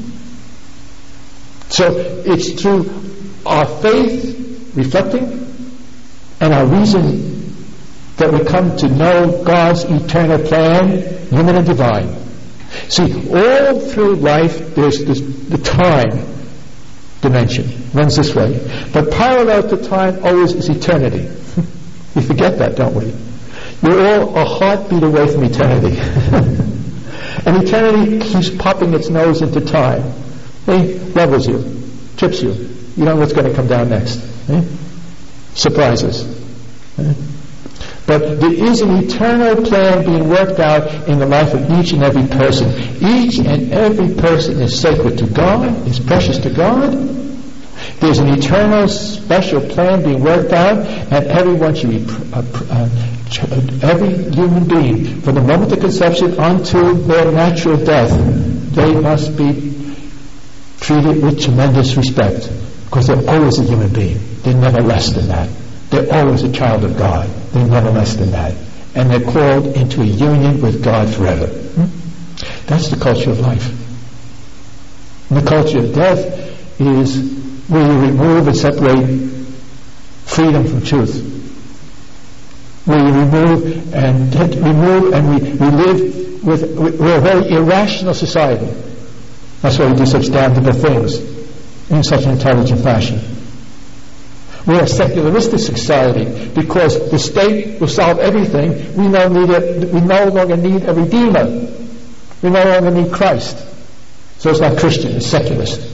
A: So it's through our faith reflecting and our reason that we come to know God's eternal plan, human and divine. See, all through life there's this, the time dimension runs this way, but parallel to time always is eternity. We forget that, don't we? We're all a heartbeat away from eternity. And eternity keeps popping its nose into time. It levels you, trips you. You don't know what's going to come down next. Eh? Surprises. Eh? But there is an eternal plan being worked out in the life of each and every person. Each and every person is sacred to God, is precious to God. There's an eternal special plan being worked out, and everyone should be, uh, uh, every human being, from the moment of conception until their natural death, they must be treated with tremendous respect, because they're always a human being. They're never less than that. They're always a child of God. They're never less than that. And they're called into a union with God forever. Hmm? That's the culture of life. And the culture of death is where you remove and separate freedom from truth. Where you remove and remove and we, we live with, we're a very irrational society. That's why we do such damnable things in such an intelligent fashion. We're a secularistic society because the state will solve everything. We no, need a, we no longer need a redeemer. We no longer need Christ. So it's not Christian, it's secularist.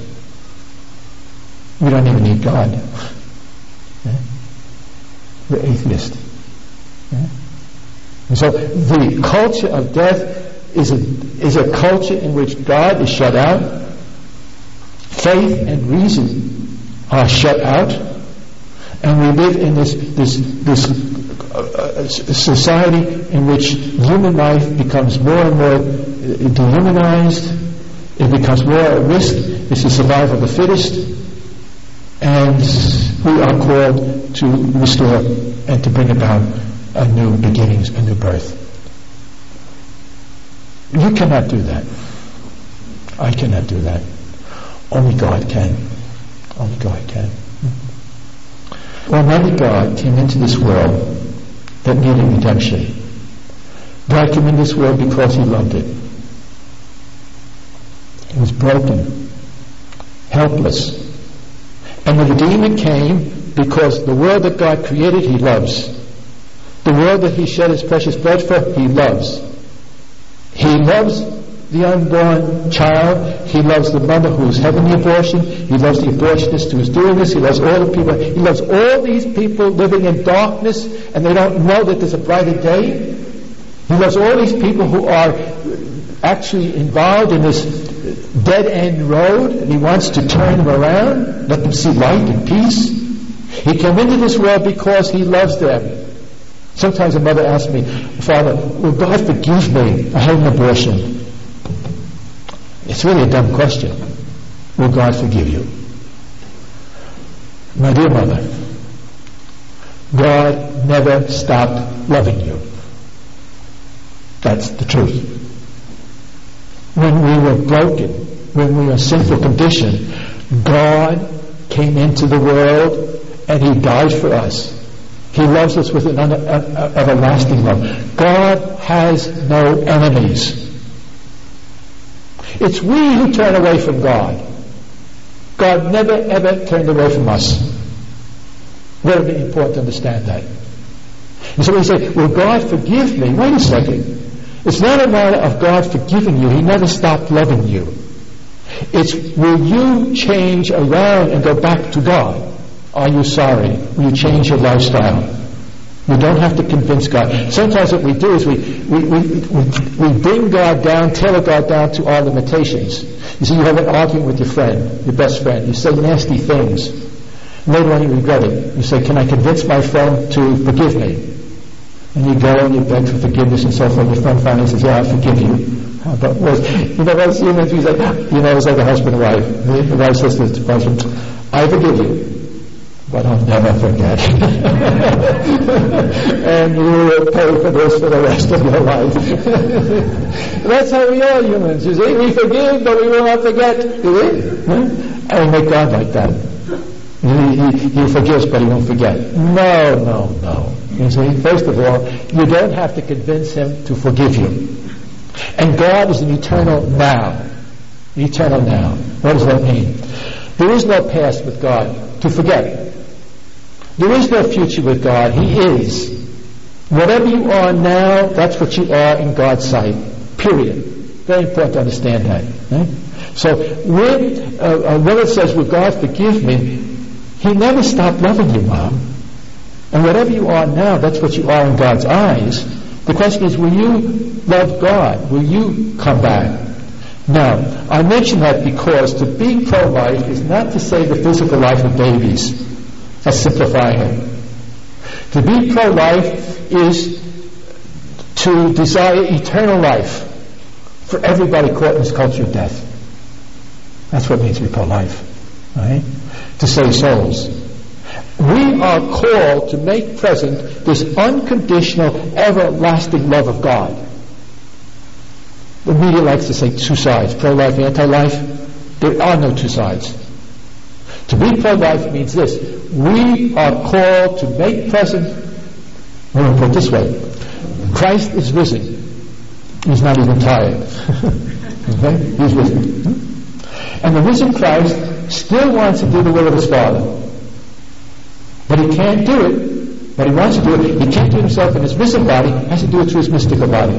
A: We don't even need God. Yeah? We're atheist. Yeah? And so the culture of death is a, is a culture in which God is shut out. Faith and reason are shut out. And we live in this this this uh, uh, society in which human life becomes more and more dehumanized. It becomes more at risk. It's the survival of the fittest. And we are called to restore and to bring about a new beginnings, a new birth. You cannot do that. I cannot do that. Only God can. Only God can. Almighty God came into this world that needed redemption. God came into this world because He loved it. It was broken, helpless. And the Redeemer came because the world that God created, He loves. The world that He shed His precious blood for, He loves. He loves the unborn child. He loves the mother who is having the abortion. He loves the abortionist who is doing this. He loves all the people. He loves all these people living in darkness and they don't know that there's a brighter day. He loves all these people who are actually involved in this dead-end road, and He wants to turn them around, let them see light and peace. He came into this world because He loves them. Sometimes a mother asks me, Father, will God forgive me? I had an abortion. It's really a dumb question. Will God forgive you? My dear mother, God never stopped loving you. That's the truth. When we were broken, when we were in sinful condition, God came into the world and He died for us. He loves us with an un- uh, everlasting love. God has no enemies. It's we who turn away from God. God never ever turned away from us. Very important to understand that. And so we say, will God forgive me? Wait a second. It's not a matter of God forgiving you. He never stopped loving you. It's, will you change around and go back to God? Are you sorry? Will you change your lifestyle? We don't have to convince God. Sometimes what we do is we, we, we, we, we bring God down, tailor God down to our limitations. You see, you have an argument with your friend, your best friend. You say nasty things. Later on you regret it. You say, can I convince my friend to forgive me? And you go and you beg for forgiveness and so forth. Your friend finally says, yeah, I forgive you. But was, you know, that's humans, we say, you know, it's like a husband and wife. The wife says to the husband, I forgive you, but I'll never forget. And you will pay for this for the rest of your life. That's how we are humans. You see, we forgive, but we will not forget. Do we? And we make God like that. He, he, he forgives, but he won't forget. No, no, no. You see, first of all, you don't have to convince him to forgive you. And God is an eternal now. Eternal now. What does that mean? There is no past with God to forget. There is no future with God. He is. Whatever you are now, that's what you are in God's sight. Period. Very important to understand that. Right? So when, uh, uh, when it says, will God forgive me, He never stopped loving you, Mom. And whatever you are now, that's what you are in God's eyes. The question is, will you love God? Will you come back? Now, I mention that because to be pro-life is not to save the physical life of babies. That's simplifying it. To be pro-life is to desire eternal life for everybody caught in this culture of death. That's what it means to be pro-life. Right? To save souls. We are called to make present this unconditional, everlasting love of God. The media likes to say two sides, pro-life, anti-life. There are no two sides. To be pro-life means this. We are called to make present, I'm going to put it this way, Christ is risen. He's not even tired. Okay? He's risen. And the risen Christ still wants to do the will of his Father. But he can't do it. But he wants to do it. He can't do it himself in his risen body. He has to do it through his mystical body.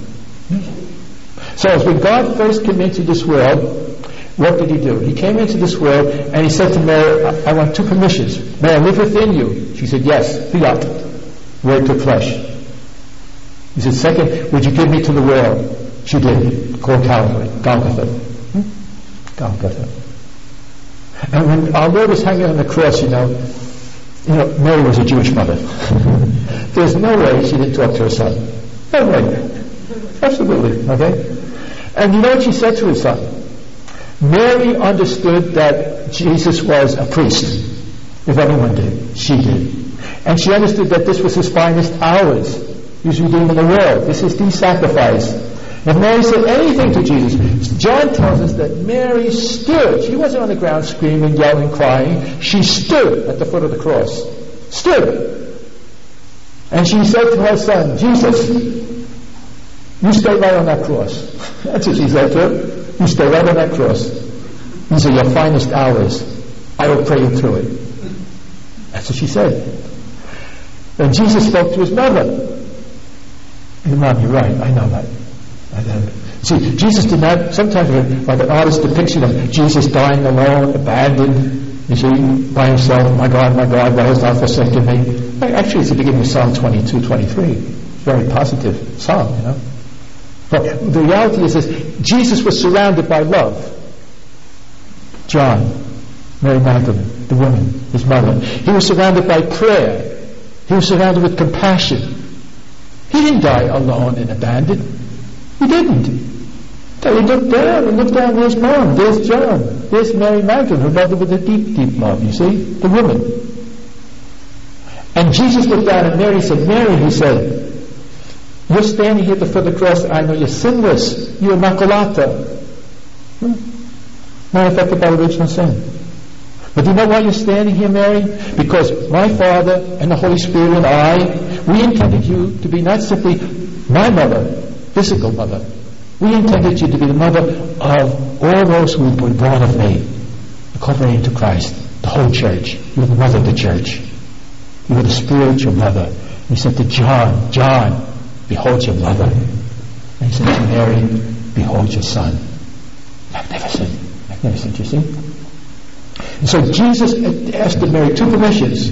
A: So as when God first came into this world, what did he do? He came into this world and he said to Mary, I, I want two permissions. May I live within you? She said, yes, fiat. Word took flesh. He said, second, would you give me to the world? She did. Called Calvary, Golgotha. Hmm? Golgotha. And when our Lord was hanging on the cross, you know, you know, Mary was a Jewish mother. There's no way she didn't talk to her son. No way. Absolutely. Okay? And you know what she said to her son? Mary understood that Jesus was a priest. If anyone did, she did. And she understood that this was his finest hours. He was redeeming the world. This is the sacrifice. And Mary said anything to Jesus. John tells us that Mary stood. She wasn't on the ground screaming, yelling, crying. She stood at the foot of the cross. Stood. And she said to her son, Jesus, you stay right on that cross. That's what she said to him. You stay right on that cross. These are your finest hours. I will pray you through it. That's what she said. And Jesus spoke to his mother. Hey, Mom, you're right. I know that. See, Jesus did not, sometimes like an artist depiction of Jesus dying alone, abandoned, you see, by himself, my God, my God, why hast thou forsaken me? Actually, it's the beginning of Psalm twenty-two, twenty-three. Very positive psalm, you know. But the reality is this, Jesus was surrounded by love. John, Mary Magdalene, the woman, his mother. He was surrounded by prayer. He was surrounded with compassion. He didn't die alone and abandoned. He didn't. So he looked down and looked down, there's Mom, there's John, there's Mary Magdalene, who loved him with a deep, deep love, you see, the woman. And Jesus looked down at Mary and said, Mary, he said, you're standing here at the foot of the cross, I know you're sinless, you're immaculata. Hmm? Not affected by original sin. But do you know why you're standing here, Mary? Because my Father and the Holy Spirit and I, we intended you to be not simply my mother, physical mother. We intended you to be the mother of all those who were born of me, incorporated into Christ, the whole church. You were the mother of the church. You were the spiritual mother. And he said to John, John, behold your mother. And he said to Mary, behold your son. Magnificent. Magnificent, you see? And so Jesus asked Mary two permissions.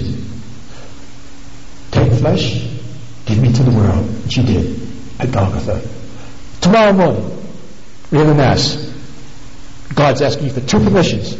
A: Take flesh, give me to the world. And she did at Golgotha. Tomorrow morning, we have a Mass. God's asking you for two permissions.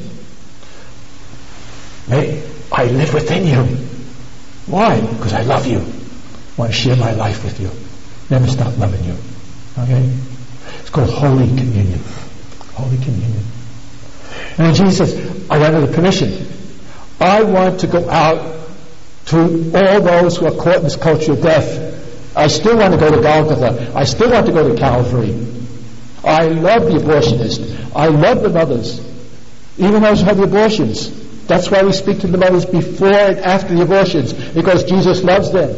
A: May I live within you. Why? Because I love you. I want to share my life with you. Never stop loving you. Okay? It's called Holy Communion. Holy Communion. And then Jesus says, I want another permission. I want to go out to all those who are caught in this culture of death. I still want to go to Golgotha. I still want to go to Calvary. I love the abortionist. I love the mothers. Even those who have the abortions. That's why we speak to the mothers before and after the abortions. Because Jesus loves them.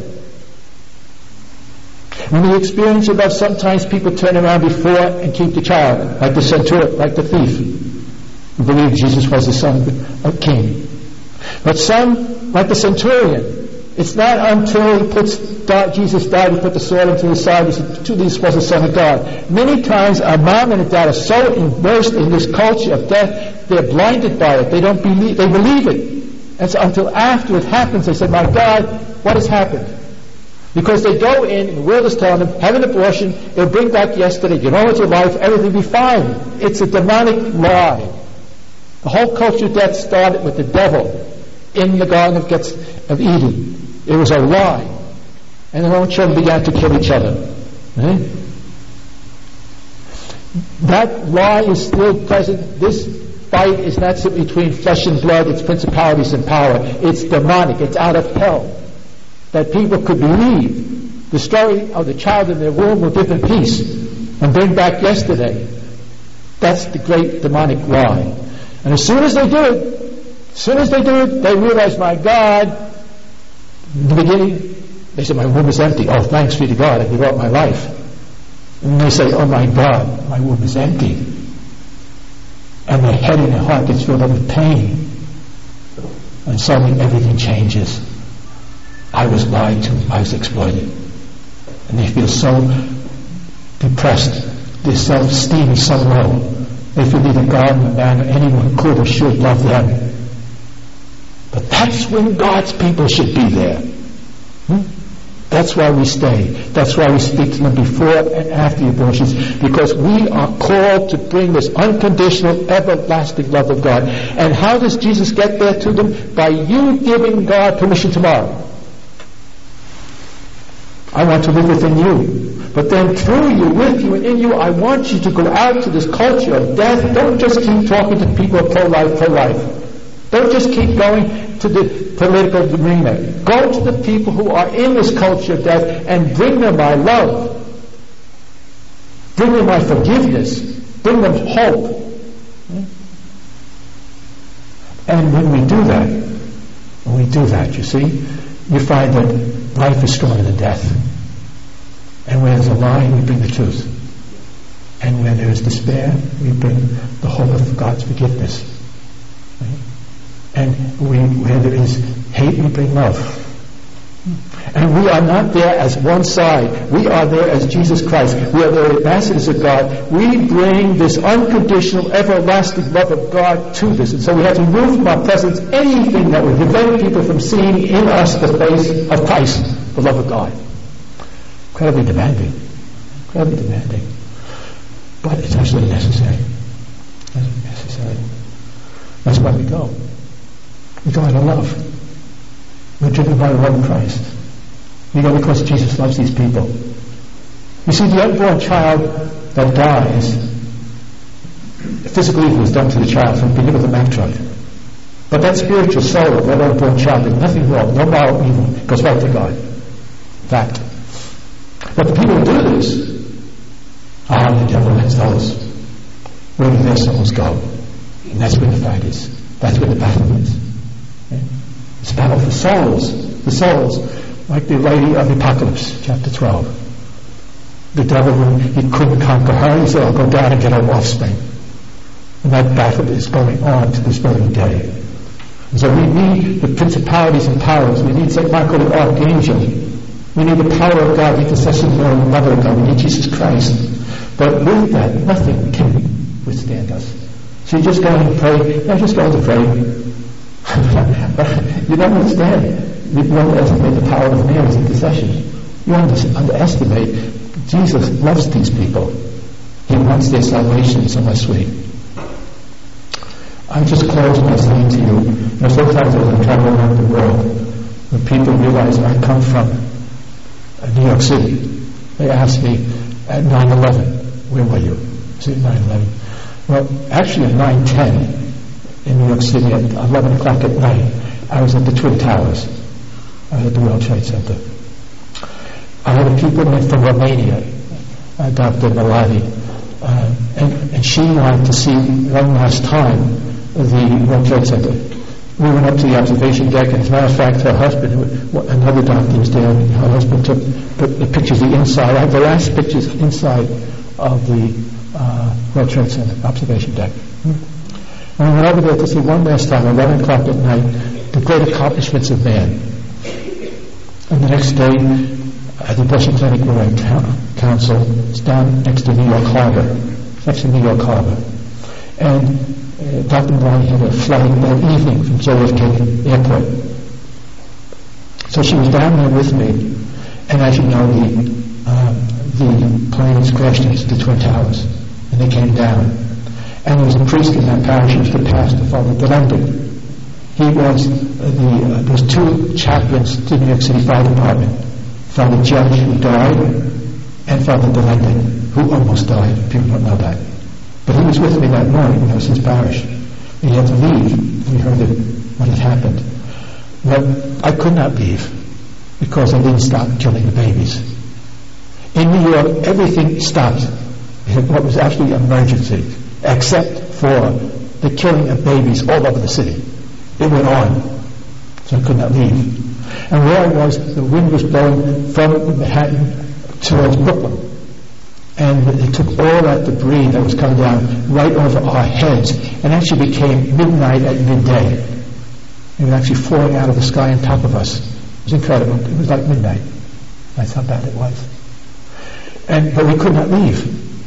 A: When we experience it, sometimes people turn around before and keep the child. Like the centurion, like the thief. We believe Jesus was the son of a king. But some, like the centurion, it's not until he puts God, Jesus died, he put the sword into his side, he said, this was the Son of God. Many times our mom and dad are so immersed in this culture of death, they're blinded by it. They don't believe, they believe it. And so until after it happens, they say, my God, what has happened? Because they go in, and the world is telling them, have an abortion, it'll bring back yesterday, get on with your life, everything will be fine. It's a demonic lie. The whole culture of death started with the devil in the Garden of, Gets, of Eden. It was a lie. And their own children began to kill each other. Right? That lie is still present. This fight is not simply between flesh and blood, it's principalities and power. It's demonic, it's out of hell. That people could believe the story of the child in their womb will give them peace and bring back yesterday. That's the great demonic lie. And as soon as they do it, as soon as they do it, they realize, my God, in the beginning, they say, my womb is empty. Oh, thanks be to God, I give up my life. And they say, oh my God, my womb is empty. And their head and their heart gets filled up with pain. And suddenly everything changes. I was lied to, I was exploited. And they feel so depressed. Their self-esteem is so low. They feel neither God nor man or anyone could or should love them. But that's when God's people should be there. Hmm? That's why we stay. That's why we speak to them before and after the abortions. Because we are called to bring this unconditional, everlasting love of God. And how does Jesus get there to them? By you giving God permission tomorrow. I want to live within you. But then through you, with you, and in you, I want you to go out to this culture of death. Don't just keep talking to people of pro-life, pro-life. Don't just keep going to the political arena. Go to the people who are in this culture of death and bring them my love. Bring them my forgiveness. Bring them hope. And when we do that, when we do that, you see, you find that life is stronger than death. And when there's a lie, we bring the truth. And when there is despair, we bring the hope of God's forgiveness. Right? And we, where there is hate, we bring love. And we are not there as one side. We are there as Jesus Christ. We are the ambassadors of God. We bring this unconditional, everlasting love of God to this. And so we have to remove from our presence anything that would prevent people from seeing in us the face of Christ, the love of God. Incredibly demanding. Incredibly demanding. But it's absolutely necessary. Absolutely necessary. That's why we go. We go out of love. We're driven by the love of Christ. We go because Jesus loves these people. You see, the unborn child that dies, physical evil is done to the child from the beginning of the man truck. But that spiritual soul of that unborn child, there's nothing wrong, no moral evil, goes right to God. Fact. But the people who do this, ah, the devil has those. Where do their souls go? And that's where the fight is. That's where the battle is. Okay? It's a battle for souls. The souls, like the lady of the Apocalypse, chapter twelve. The devil, he couldn't conquer her. He said, I'll go down and get her offspring. And that battle is going on to this very day. And so we need the principalities and powers. We need Saint Michael the Archangel. We need the power of God, the intercession of the Mother of God. We need Jesus Christ. But with that, nothing can withstand us. So you just go and pray. No, just go to pray. You don't understand. You underestimate the power of Mary's intercession. You underestimate Jesus loves these people. He wants their salvation so much sweet. I just close by saying to you, you know, sometimes as I travel around the world, when people realize I come from uh, New York City, they ask me at nine eleven, where were you? Is it nine eleven? Well, actually at nine ten in New York City at eleven o'clock at night, I was at the Twin Towers. I was at the World Trade Center. I had a people from Romania, uh, Doctor Maladi, uh, and, and she wanted to see one last time the World Trade Center. We went up to the observation deck, and as a matter of fact, her husband, who, another doctor was there, and her husband took the, the pictures of the inside. I have the last pictures inside of the uh, World Trade Center observation deck. Hmm? And we went over there to see one last time, eleven o'clock at night, the great accomplishments of man. And the next day, at the Blushing Clinic where I counsel, it's down next to New York Harbor, next to New York Harbor. And uh, Doctor Maloney had a flight that evening from J F K Airport. So she was down there with me, and as you know, the, uh, the planes crashed into the Twin Towers, and they came down. And there was a priest in that parish, who was the pastor, Father DeLending. He was uh, the, uh, there's two chaplains to the New York City Fire Department. Father Judge, who died, and Father DeLending, who almost died. People don't know that. But he was with me that morning when I was in his parish. And he had to leave. We heard that what had happened. But I could not leave because I didn't stop killing the babies. In New York, everything stopped. What was absolutely an emergency, except for the killing of babies all over the city. It went on. So I could not leave. And where I was, the wind was blowing from Manhattan towards Brooklyn. And it took all that debris that was coming down right over our heads, and actually became midnight at midday. It was actually falling out of the sky on top of us. It was incredible. It was like midnight. That's how bad it was. And but we could not leave.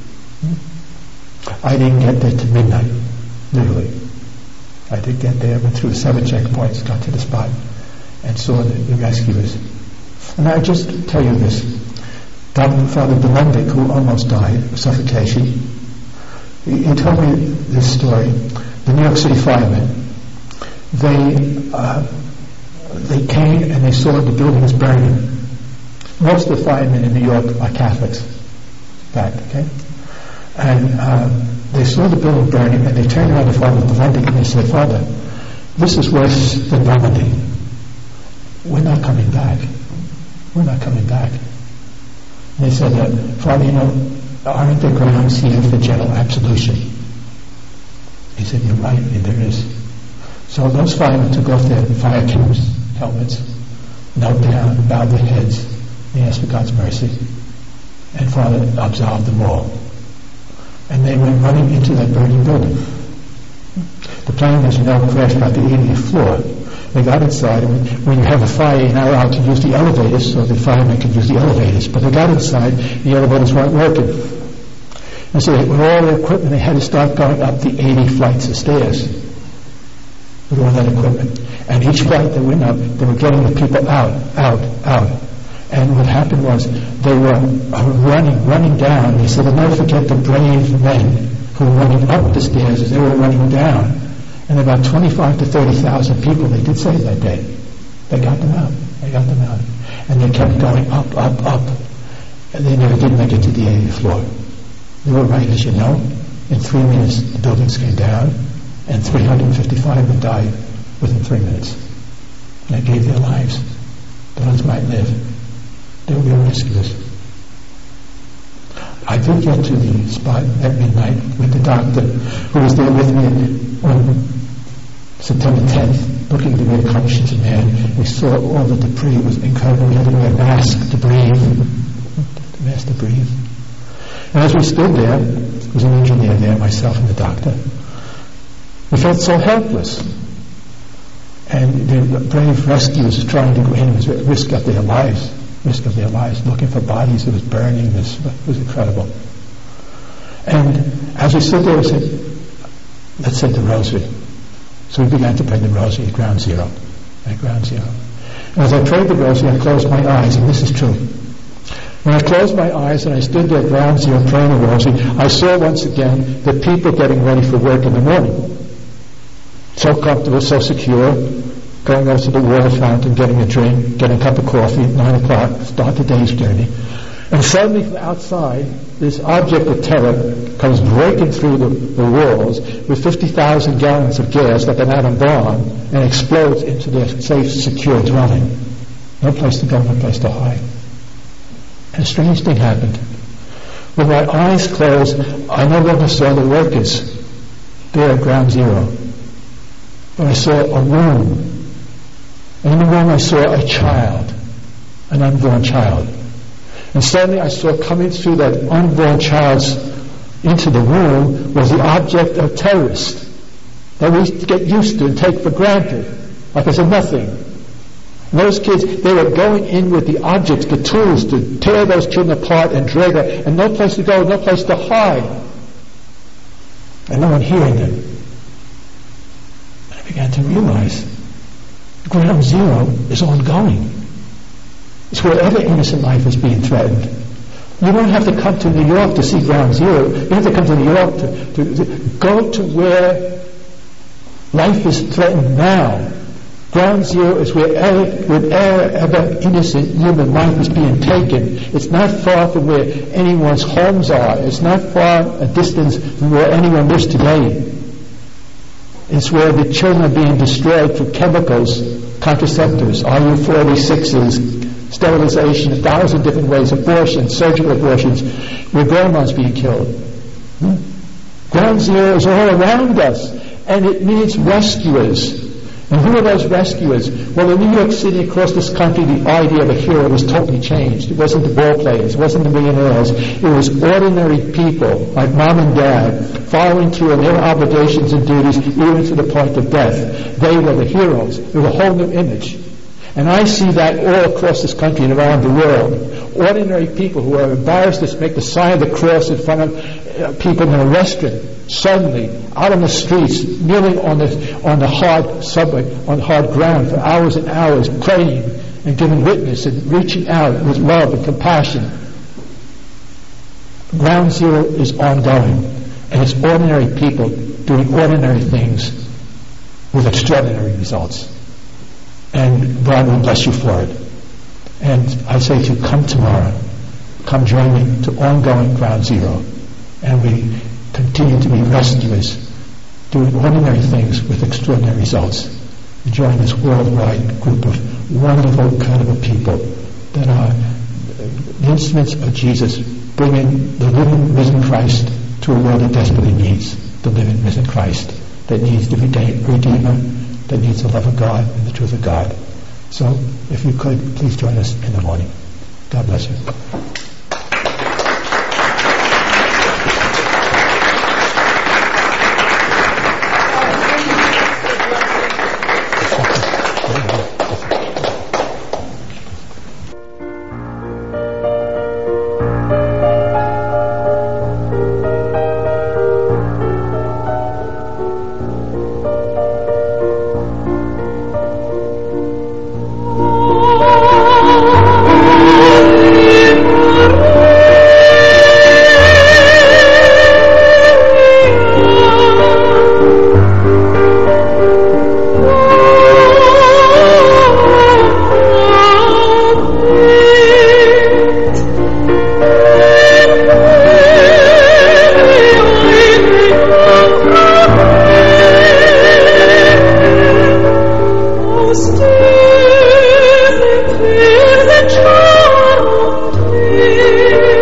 A: I didn't get there to midnight, literally. I did get there, went through seven checkpoints, got to the spot, and saw the, the rescuers. And I just tell you this. Doctor Father DeLending, who almost died of suffocation, he, he told me this story. The New York City firemen, they uh, they came and they saw the buildings burning. Most of the firemen in New York are Catholics, back, okay? And uh, they saw the building burning, and they turned around to Father DeLending and they said, Father, this is worse than Normandy. We're not coming back. We're not coming back. And they said, uh, Father, you know, aren't there grounds here for general absolution? He said, you're right, and there is. So those firemen took off their fire caps, helmets, knelt down, bowed their heads, they asked for God's mercy. And Father absolved them all. And they went running into that burning building. The plane, as you know, crashed about the eightieth floor. They got inside, and when you have a fire, you're not allowed to use the elevators, so the firemen could use the elevators. But they got inside, the elevators weren't working. And so they, with all their equipment, they had to start going up the eighty flights of stairs with all that equipment. And each flight they went up, they were getting the people out, out, out. And what happened was they were running, running down. They said, "I'll never forget the brave men who were running up the stairs as they were running down." And about twenty-five to thirty thousand people they did save that day. They got them out. They got them out. And they kept going up, up, up. And they never did make it to the eightieth floor. They were right, as you know. In three minutes, the buildings came down, and three hundred fifty-five of them died within three minutes. And they gave their lives. The ones might live. They were real rescuers. I did get to the spot at midnight with the doctor who was there with me when September tenth, looking at the reincarnations of man, we saw all the debris. It was incredible. We had to wear a mask to breathe. A mask to breathe. And as we stood there, there was an engineer there, myself and the doctor. We felt so helpless. And the brave rescuers trying to go in, it was at risk of their lives, risk of their lives, looking for bodies. It was burning. It was, it was incredible. And as we stood there, we said, let's say the rosary. So we began to pray the rosary at ground zero. At ground zero. And as I prayed the rosary, I closed my eyes, and this is true. When I closed my eyes and I stood there at ground zero praying the rosary, I saw once again the people getting ready for work in the morning. So comfortable, so secure, going over to the water fountain, getting a drink, getting a cup of coffee at nine o'clock, start the day's journey. And suddenly from outside, this object of terror comes breaking through the, the walls with fifty thousand gallons of gas like an atom bomb and explodes into their safe, secure dwelling. No place to go, no place to hide. And a strange thing happened. When my eyes closed, I no longer saw the workers there at ground zero. But I saw a room. And in the room I saw a child, an unborn child. And suddenly I saw coming through that unborn child's into the room was the object of terrorists that we get used to and take for granted, like it's a nothing. And those kids, they were going in with the objects, the tools to tear those children apart and drag them, and no place to go, no place to hide. And no one hearing them. And I began to realize ground zero is ongoing. It's wherever innocent life is being threatened. You don't have to come to New York to see ground zero. You have to come to New York to, to, to go to where life is threatened now. Ground zero is wherever, wherever innocent human life is being taken. It's not far from where anyone's homes are. It's not far a distance from where anyone lives today. It's where the children are being destroyed through chemicals, contraceptives, R U forty-sixes, sterilization, a thousand different ways, abortions, surgical abortions, where grandma's being killed. Hmm? Ground zero is all around us, and it needs rescuers. And who are those rescuers? Well, in New York City, across this country, the idea of a hero was totally changed. It wasn't the ball players, it wasn't the millionaires. It was ordinary people, like mom and dad, following through on their obligations and duties, even to the point of death. They were the heroes. It was a whole new image. And I see that all across this country and around the world. Ordinary people who are embarrassed to make the sign of the cross in front of uh, people in a restaurant, suddenly out on the streets, kneeling on the on the hard subway, on hard ground for hours and hours, praying and giving witness and reaching out with love and compassion. Ground zero is ongoing, and it's ordinary people doing ordinary things with extraordinary results. And God will bless you for it. And I say to you, come tomorrow. Come join me to ongoing ground zero. And we continue to be rescuers, doing ordinary things with extraordinary results. And join this worldwide group of wonderful, incredible people that are the instruments of Jesus, bringing the living, risen Christ to a world that desperately needs the living, risen Christ, that needs the Redeemer, that needs the love of God and the truth of God. So, if you could, please join us in the morning. God bless you.